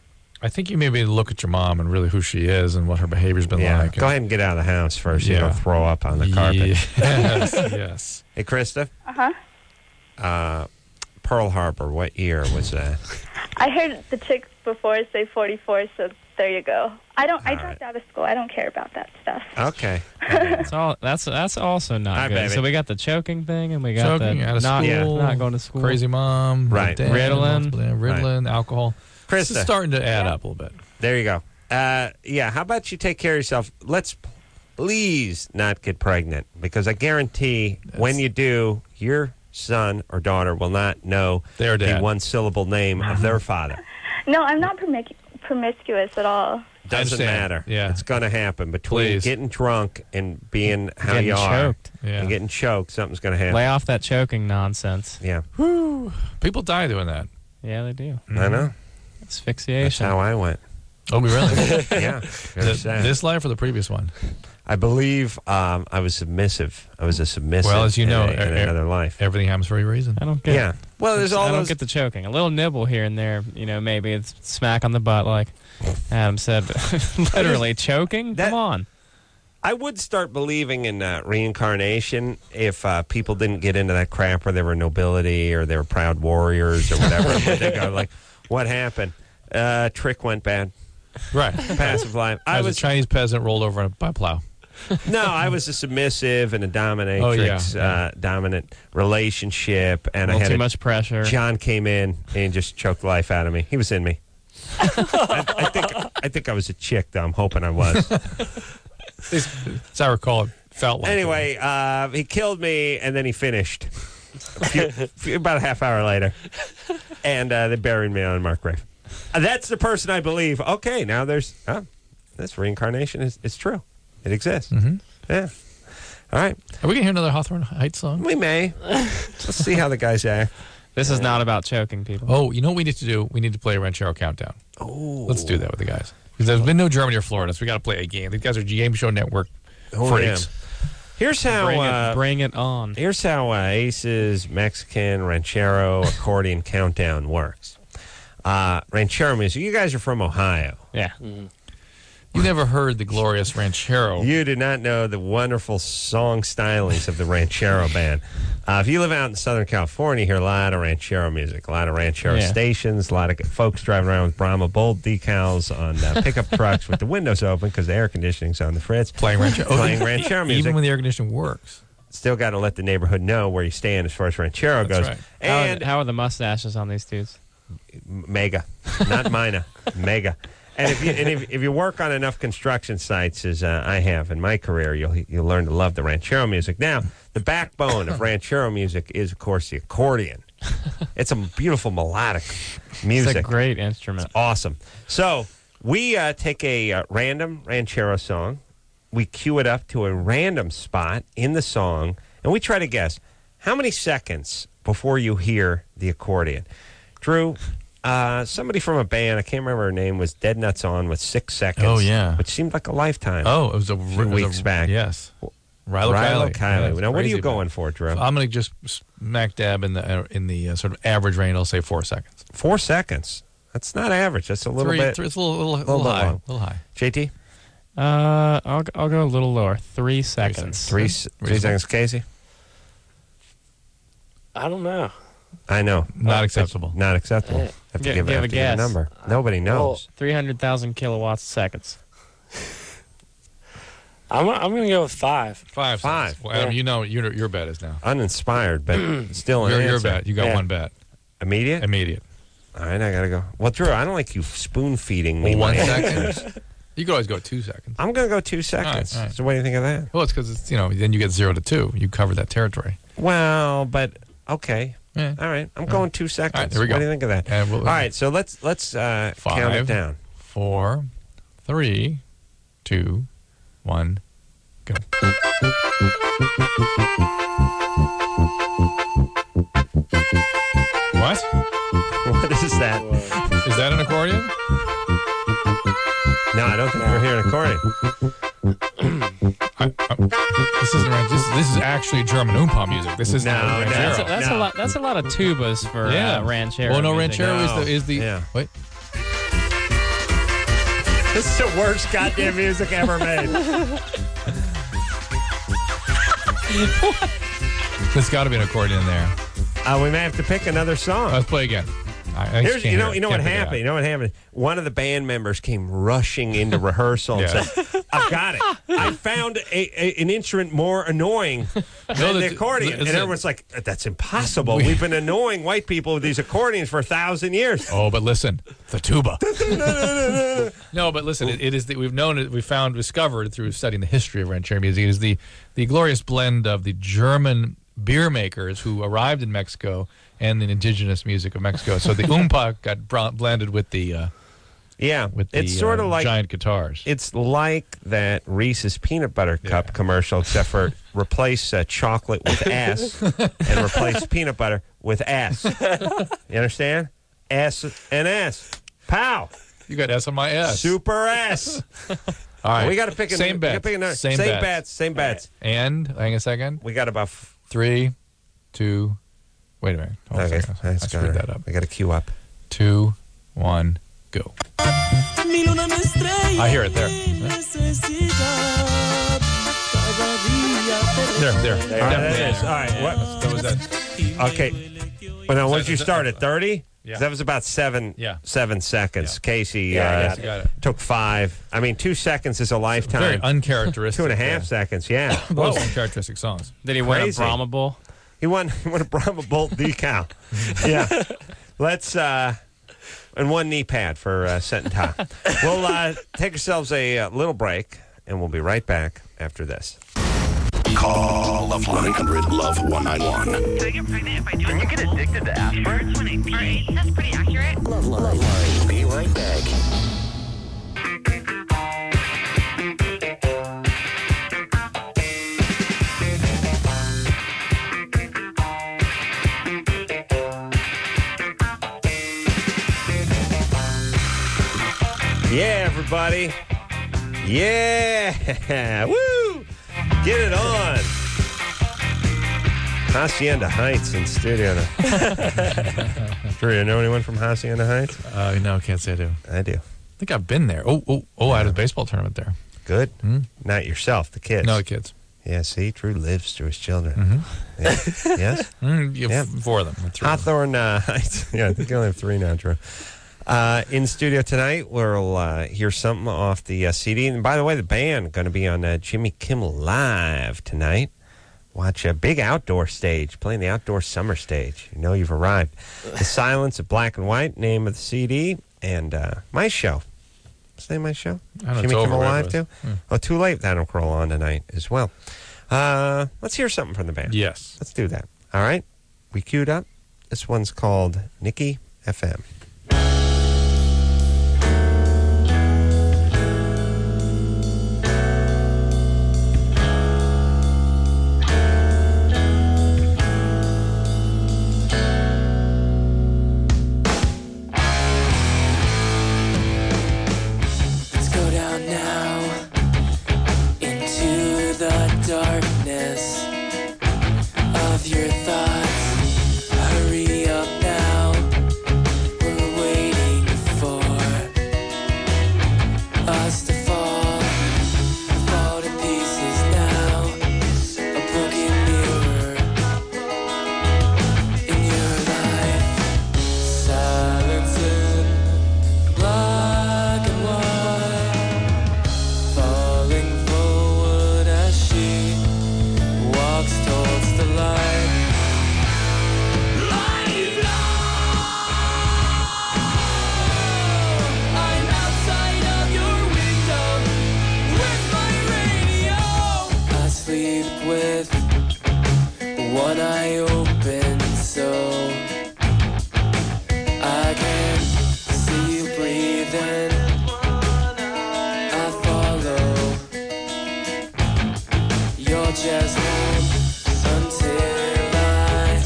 I think you maybe look at your mom and really who she is and what her behavior's been Yeah. like. Go ahead and get out of the house first. You Yeah. don't throw up on the carpet. Yes, yes. Hey, Krista. Uh-huh. Uh, Pearl Harbor. What year was that? I heard the chicks before say forty-four, so there you go. I don't. I All dropped right. out of school. I don't care about that stuff. Okay. That's all. That's that's also not Hi, good. baby. So we got the choking thing, and we got Choking, the out of not, school, not going to school. crazy mom, Right. dad, Ritalin. multiple- yeah, Ritalin, alcohol. This is Krista. starting to add up a little bit. There you go. Uh, yeah, how about you take care of yourself? Let's please not get pregnant, because I guarantee when you do, your son or daughter will not know Their the dad. one-syllable name of their father. No, I'm not promic- promiscuous at all. Doesn't understand. matter. Yeah. It's going to happen. Between Please. getting drunk and being how Getting you are choked. Yeah. and getting choked, something's going to happen. Lay off that choking nonsense. Yeah, Whew. People die doing that. Yeah, they do. I know. That's Asphyxiation. how I went. Oh, we really? Yeah. very The- sad. this life or the previous one? I believe um, I was submissive. I was a submissive. Well, as you in know, a- in e- another life. Everything happens for a reason. I don't get. Yeah. Well, there's all I don't those. get the choking. A little nibble here and there. You know, maybe it's smack on the butt, like Adam said. But literally choking. That- Come on. I would start believing in uh, reincarnation if uh, people didn't get into that crap where they were nobility or they were proud warriors or whatever. But they go like, what happened? Uh, trick went bad. Right. Passive life. I As was a Chinese peasant rolled over by a plow. no, I was a submissive and a dominatrix, Oh, yeah, yeah. Uh, dominant relationship, and A I little had too a- much pressure. John came in and just choked the life out of me. He was in me. I, I think I think I was a chick, though. I'm hoping I was. As I recall, it felt like Anyway, uh, he killed me, and then he finished a few, few- about a half hour later, and uh, they buried me on a marked grave. Uh, that's the person I believe. Okay, now there's oh, this reincarnation is it's true. It exists. Mm-hmm. Yeah. All right. Are we going to hear another Hawthorne Heights song? We may. Let's see how the guys act. This is not about choking people. Oh, you know what we need to do? We need to play a Ranchero Countdown. Oh. Let's do that with the guys. Because there's been no Germany or Florida, so we got to play a game. These guys are Game Show Network Oh, freaks. yeah. Here's how. Bring uh, it, bring it on. Here's how uh, Ace's Mexican Ranchero Accordion Countdown works. Uh, ranchero music. You guys are from Ohio. Yeah. You never heard the glorious Ranchero. You do not know the wonderful song stylings of the Ranchero band. Uh, if you live out in Southern California, you hear a lot of Ranchero music, a lot of Ranchero Yeah. stations, a lot of folks driving around with Brahma Bold decals on uh, pickup trucks with the windows open because the air conditioning's on the fritz. Playing Ranchero. Playing Ranchero music. Even when the air conditioning works. Still got to let the neighborhood know where you stand as far as Ranchero That's goes. right. And how, how are the mustaches on these dudes? mega, not minor, mega. And if you and if, if you work on enough construction sites as uh, I have in my career, you'll you'll learn to love the Ranchero music. Now, the backbone of Ranchero music is, of course, the accordion. It's a beautiful melodic music. It's a great instrument. It's awesome. So we uh, take a uh, random Ranchero song, we cue it up to a random spot in the song, and we try to guess how many seconds before you hear the accordion. Drew, uh, somebody from a band, I can't remember her name, was Dead Nuts On with six seconds. Oh, yeah. Which seemed like a lifetime. Oh, it was a, a few it was weeks a- back. Yes. Rilo Rilo Kiley. Kiley. Yeah, it's now, what are crazy you about going it. for, Drew? I'm going to just smack dab in the uh, in the uh, sort of average range. I'll say four seconds. Four seconds. That's not average. That's a little Three- bit. three- it's a little, little, little little bit high. long. little high. J T? Uh, I'll I'll go a little lower. Three seconds. Three, s- three seconds, Casey? I don't know. I know. Not Uh, acceptable. Not acceptable. Yeah. Have to Give- give, give have a to give guess. number. Nobody knows. Three hundred thousand kilowatts seconds. I'm I'm gonna go with five. Five. Five. seconds. Well, Adam, Yeah. you know your your bet is now. Uninspired, but still an Your, your answer. bet. You got Yeah. one bet. Immediate? Immediate. All right, I got to go. Well, Drew, I don't like you spoon feeding me. Well, one my second. answers. You could always go two seconds. I'm going to go two seconds. all right. So what do you think of that? Well, it's because it's you know then you get zero to two. You cover that territory. Well, but okay. Yeah. All right, I'm going two seconds. All right, there we go. What do you think of that? And we'll- All right, so let's let's uh, count it Five. down. Four, three, two, one, go. What? What is that? Is that an accordion? No, I don't think we're hearing accordion. I, I, this isn't ran- this, this is actually German oompa music. This is No, not no. ranchero. That's, a, that's no. a lot. That's a lot of tubas for Yeah. uh, ranchero. Well, no, music. ranchero No. is the is the Yeah. wait. This is the worst goddamn music ever made. There's got to be an accordion in there. Uh, we may have to pick another song. Let's play again. I, I just Here's, can't you know, hear it. you know what Can't figure it happened. out. You know what happened. One of the band members came rushing into rehearsal and Yeah. said, "I've got it. I found a, a, an instrument more annoying than No, the that's- accordion." And listen. everyone's like, "That's impossible. We've been annoying white people with these accordions for a thousand years." Oh, but listen, the tuba. No, but listen, it, it is that we've known it. We found, discovered through studying the history of ranchero music. It is the the glorious blend of the German beer makers who arrived in Mexico and the indigenous music of Mexico. So the oompa got br- blended with the uh, Yeah, with the it's sort uh, of like giant guitars. it's like that Reese's peanut butter cup commercial, except for replace uh, chocolate with S and replace peanut butter with S. You understand? S and S. Pow. You got S on my S. Super S. All right. We got to pick a same we bet. gotta pick another- Same, same bets. bets. Same bets. And hang a second. We got about f- three, two. Wait a minute. Hold Okay, on a second. I that's screwed gotta- that up. We got to queue up. Two, one, go. I hear it there. There, there. All right, that is. All right. What? That was that. Okay. Well, now, once you start at thirty? Yeah. That was about seven Yeah. seven seconds. Casey Yeah, uh, yeah, got it. took five. I mean, two seconds is a lifetime. Very uncharacteristic. Two and a half yeah. seconds, yeah. Both Whoa. uncharacteristic songs. Did he win a Crazy. Brahma Bull? He won, he won a Brahma Bolt decal. Yeah. Let's, uh, and one knee pad for uh, set and tie. We'll uh, take ourselves a uh, little break, and we'll be right back after this. Call Love one eight hundred love one nine one. Can I get pregnant if I do? Can you get addicted to aspirin? All right, that's pretty accurate. Love Line. Be right back. Yeah, everybody. Yeah. Woo. Get it on. Hacienda Heights in studio. Drew, you know anyone from Hacienda Heights? Uh, no, can't say I do. I do. I think I've been there. Oh, oh, oh! I had a baseball tournament there. Good. Hmm? Not yourself, the kids. No, the kids. Yeah, see, Drew lives through his children. Mm-hmm. Yeah. Yes? Mm, you Yeah. have four of them. or three of them. Hawthorne uh, Heights. Yeah, I think you only have three now, Drew. Uh, in studio tonight, we'll uh, hear something off the uh, C D. And by the way, the band going to be on uh, Jimmy Kimmel Live tonight. Watch a big outdoor stage, playing the outdoor summer stage. You know you've arrived. The Silence of Black and White, name of the C D, and uh, my show. What's the name of my show? I know, Jimmy it's over, Kimmel whatever Live, it too? is. Hmm. Oh, too late. That'll crawl on tonight as well. Uh, let's hear something from the band. Yes. Let's do that. All right? We queued up. This one's called Nikki F M. Let's go down now into the darkness of your thoughts. Hurry up now. We're waiting for us to fall. Fall to pieces now. A broken mirror in your life. Silence in black and white, falling forward as she walks towards the light. Life I'm outside of your window with my radio. I sleep with one eye open so I can see you breathing. I follow. You're just home until I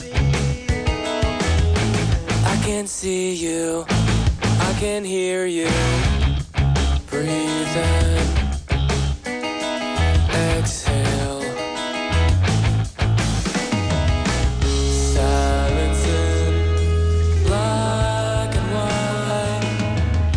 I can see you. I can hear you breathing. Exhale. Silence in black and white.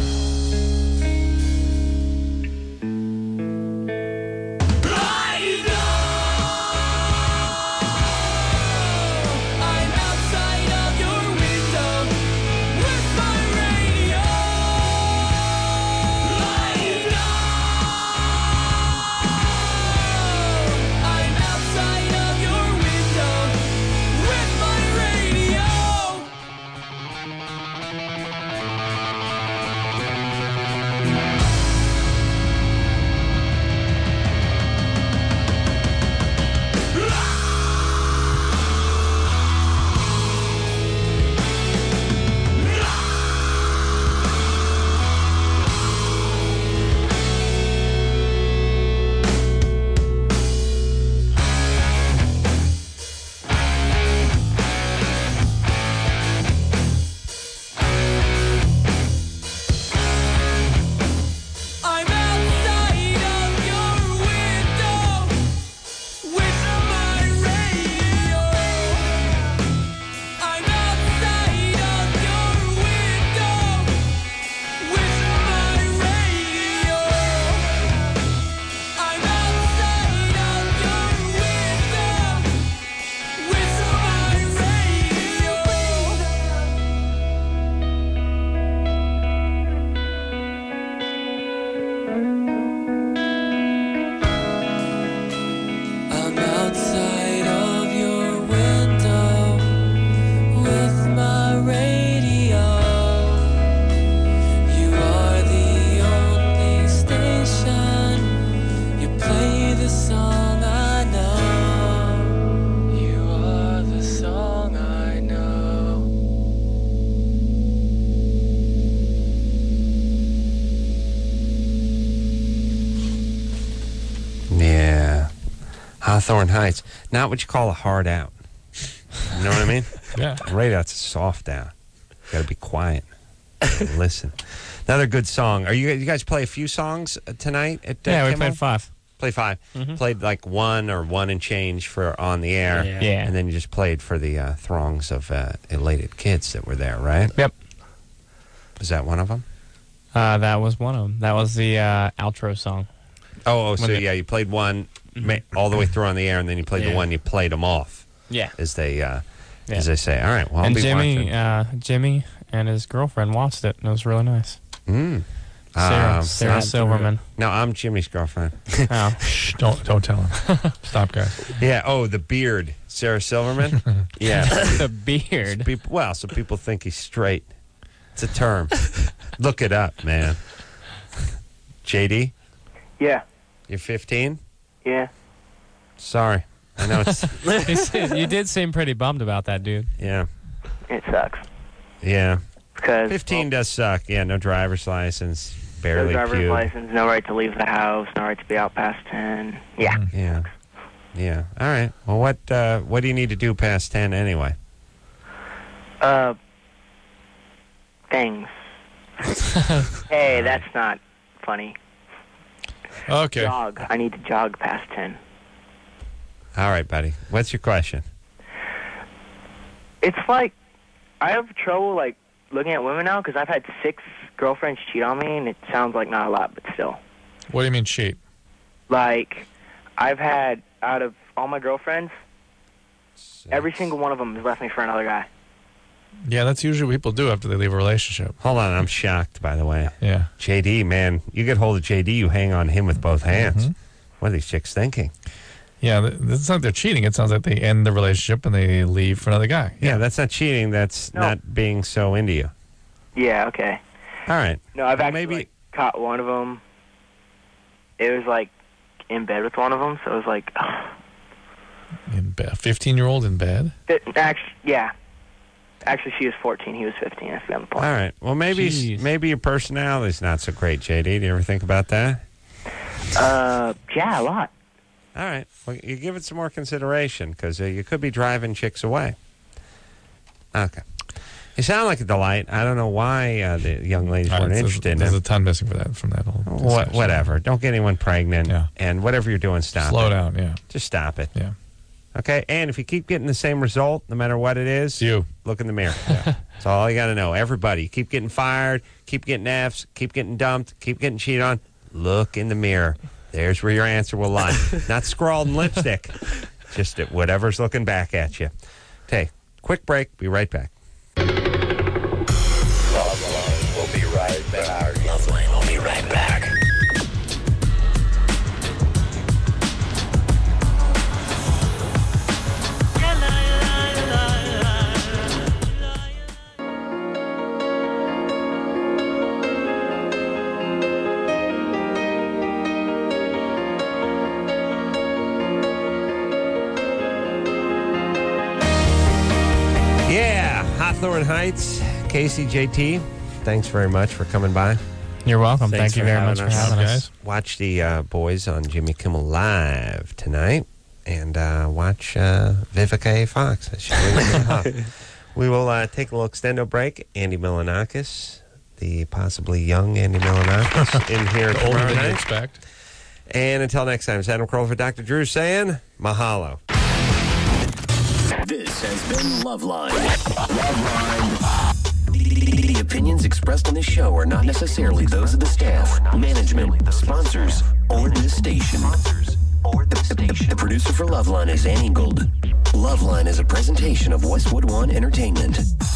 I'm outside of your window with my radio. Live now. Hawthorne Heights. Not what you call a hard out. You know what I mean? Yeah. Right out's a soft out. Got to be quiet. And listen. Another good song. Are you you guys play a few songs uh, tonight at uh, Yeah, we Kimmel? played five. Play five. Mhm. Played like one or one and change for on the air. Yeah. Yeah. And then you just played for the uh, throngs of uh, elated kids that were there, right? Yep. Was that one of them? Uh, that was one of them. That was the uh, outro song. Oh, oh so When the- yeah, you played one ma- all the way through on the air, and then you played Yeah. the one you played them off. Yeah. As they, uh, Yeah. as they say. All right, well, I'll and be Jimmy, watching. uh, Jimmy and his girlfriend watched it, and it was really nice. Mm. Sarah, Um, Sarah not- Silverman. No, I'm Jimmy's girlfriend. Oh. Shh, don't don't tell him. Stop, guys. Yeah. Oh, the beard, Sarah Silverman. Yeah. The beard. So people, well, so people think he's straight. It's a term. Look it up, man. J D, Yeah. you're fifteen. Yeah. Sorry, I know it's. You did seem pretty bummed about that, dude. Yeah. It sucks. Yeah. Because fifteen does suck. Yeah, no driver's license, no barely driver's pubed. license, no right to leave the house, no right to be out past ten. Yeah. Yeah. Yeah. All right. Well, what uh, what do you need to do past ten anyway? Uh, things. Hey, that's not funny. Okay. Jog. I need to jog past ten. All right, buddy. What's your question? It's like I have trouble like looking at women now because I've had six girlfriends cheat on me, and it sounds like not a lot, but still. What do you mean cheat? Like I've had out of all my girlfriends, every single one of them has left me for another guy. Yeah, that's usually what people do after they leave a relationship. Hold on, I'm shocked, by the way. Yeah. J D, man, you get hold of J D, you hang on him with both hands. Mm-hmm. What are these chicks thinking? Yeah, th- it's not like they're cheating. It sounds like they end the relationship and they leave for another guy. Yeah, that's not cheating. That's No. not being so into you. Yeah. Okay. All right. No, I've Well, actually maybe- like, caught one of them. It was like in bed with one of them, so it was like, In bed, a fifteen-year-old in bed. it, actually, yeah. Actually, she was fourteen. He was fifteen. I forgot the point. All right. Well, maybe Jeez. maybe your personality's not so great, J D. Do you ever think about that? Uh, yeah, a lot. All right. Well, you give it some more consideration because uh, you could be driving chicks away. Okay. You sound like a delight. I don't know why uh, the young ladies Uh, weren't there's- interested in There's it. a ton missing for that from that whole. What, discussion. whatever. Don't get anyone pregnant. Yeah. And whatever you're doing, stop Slow it. down. Yeah. Just stop it. Yeah. Okay? And if you keep getting the same result, no matter what it is, You. look in the mirror. That's all you got to know. Everybody, you keep getting fired, keep getting Fs, keep getting dumped, keep getting cheated on. Look in the mirror. There's where your answer will lie. Not scrawled in lipstick. Just at whatever's looking back at you. Okay, quick break. Be right back. We'll be right back. Loveline will be right back. Yeah, Hawthorne Heights, Casey, J T, thanks very much for coming by. You're welcome. Thanks Thank you for very having much for us. having us. Guys. Watch the uh, boys on Jimmy Kimmel Live tonight, and uh, watch uh, Vivica A. Fox. As she brings it up. We will uh, take a little extendo break. Andy Milanakis, the possibly young Andy Milanakis, in here Older tomorrow than you night. expect. And until next time, it's Adam Kroll for Doctor Drew saying mahalo. This has been Loveline. Loveline. The, the opinions expressed on this show are not necessarily those of the staff, management, sponsors, or this station. The, the producer for Loveline is Annie Gold. Loveline is a presentation of Westwood One Entertainment.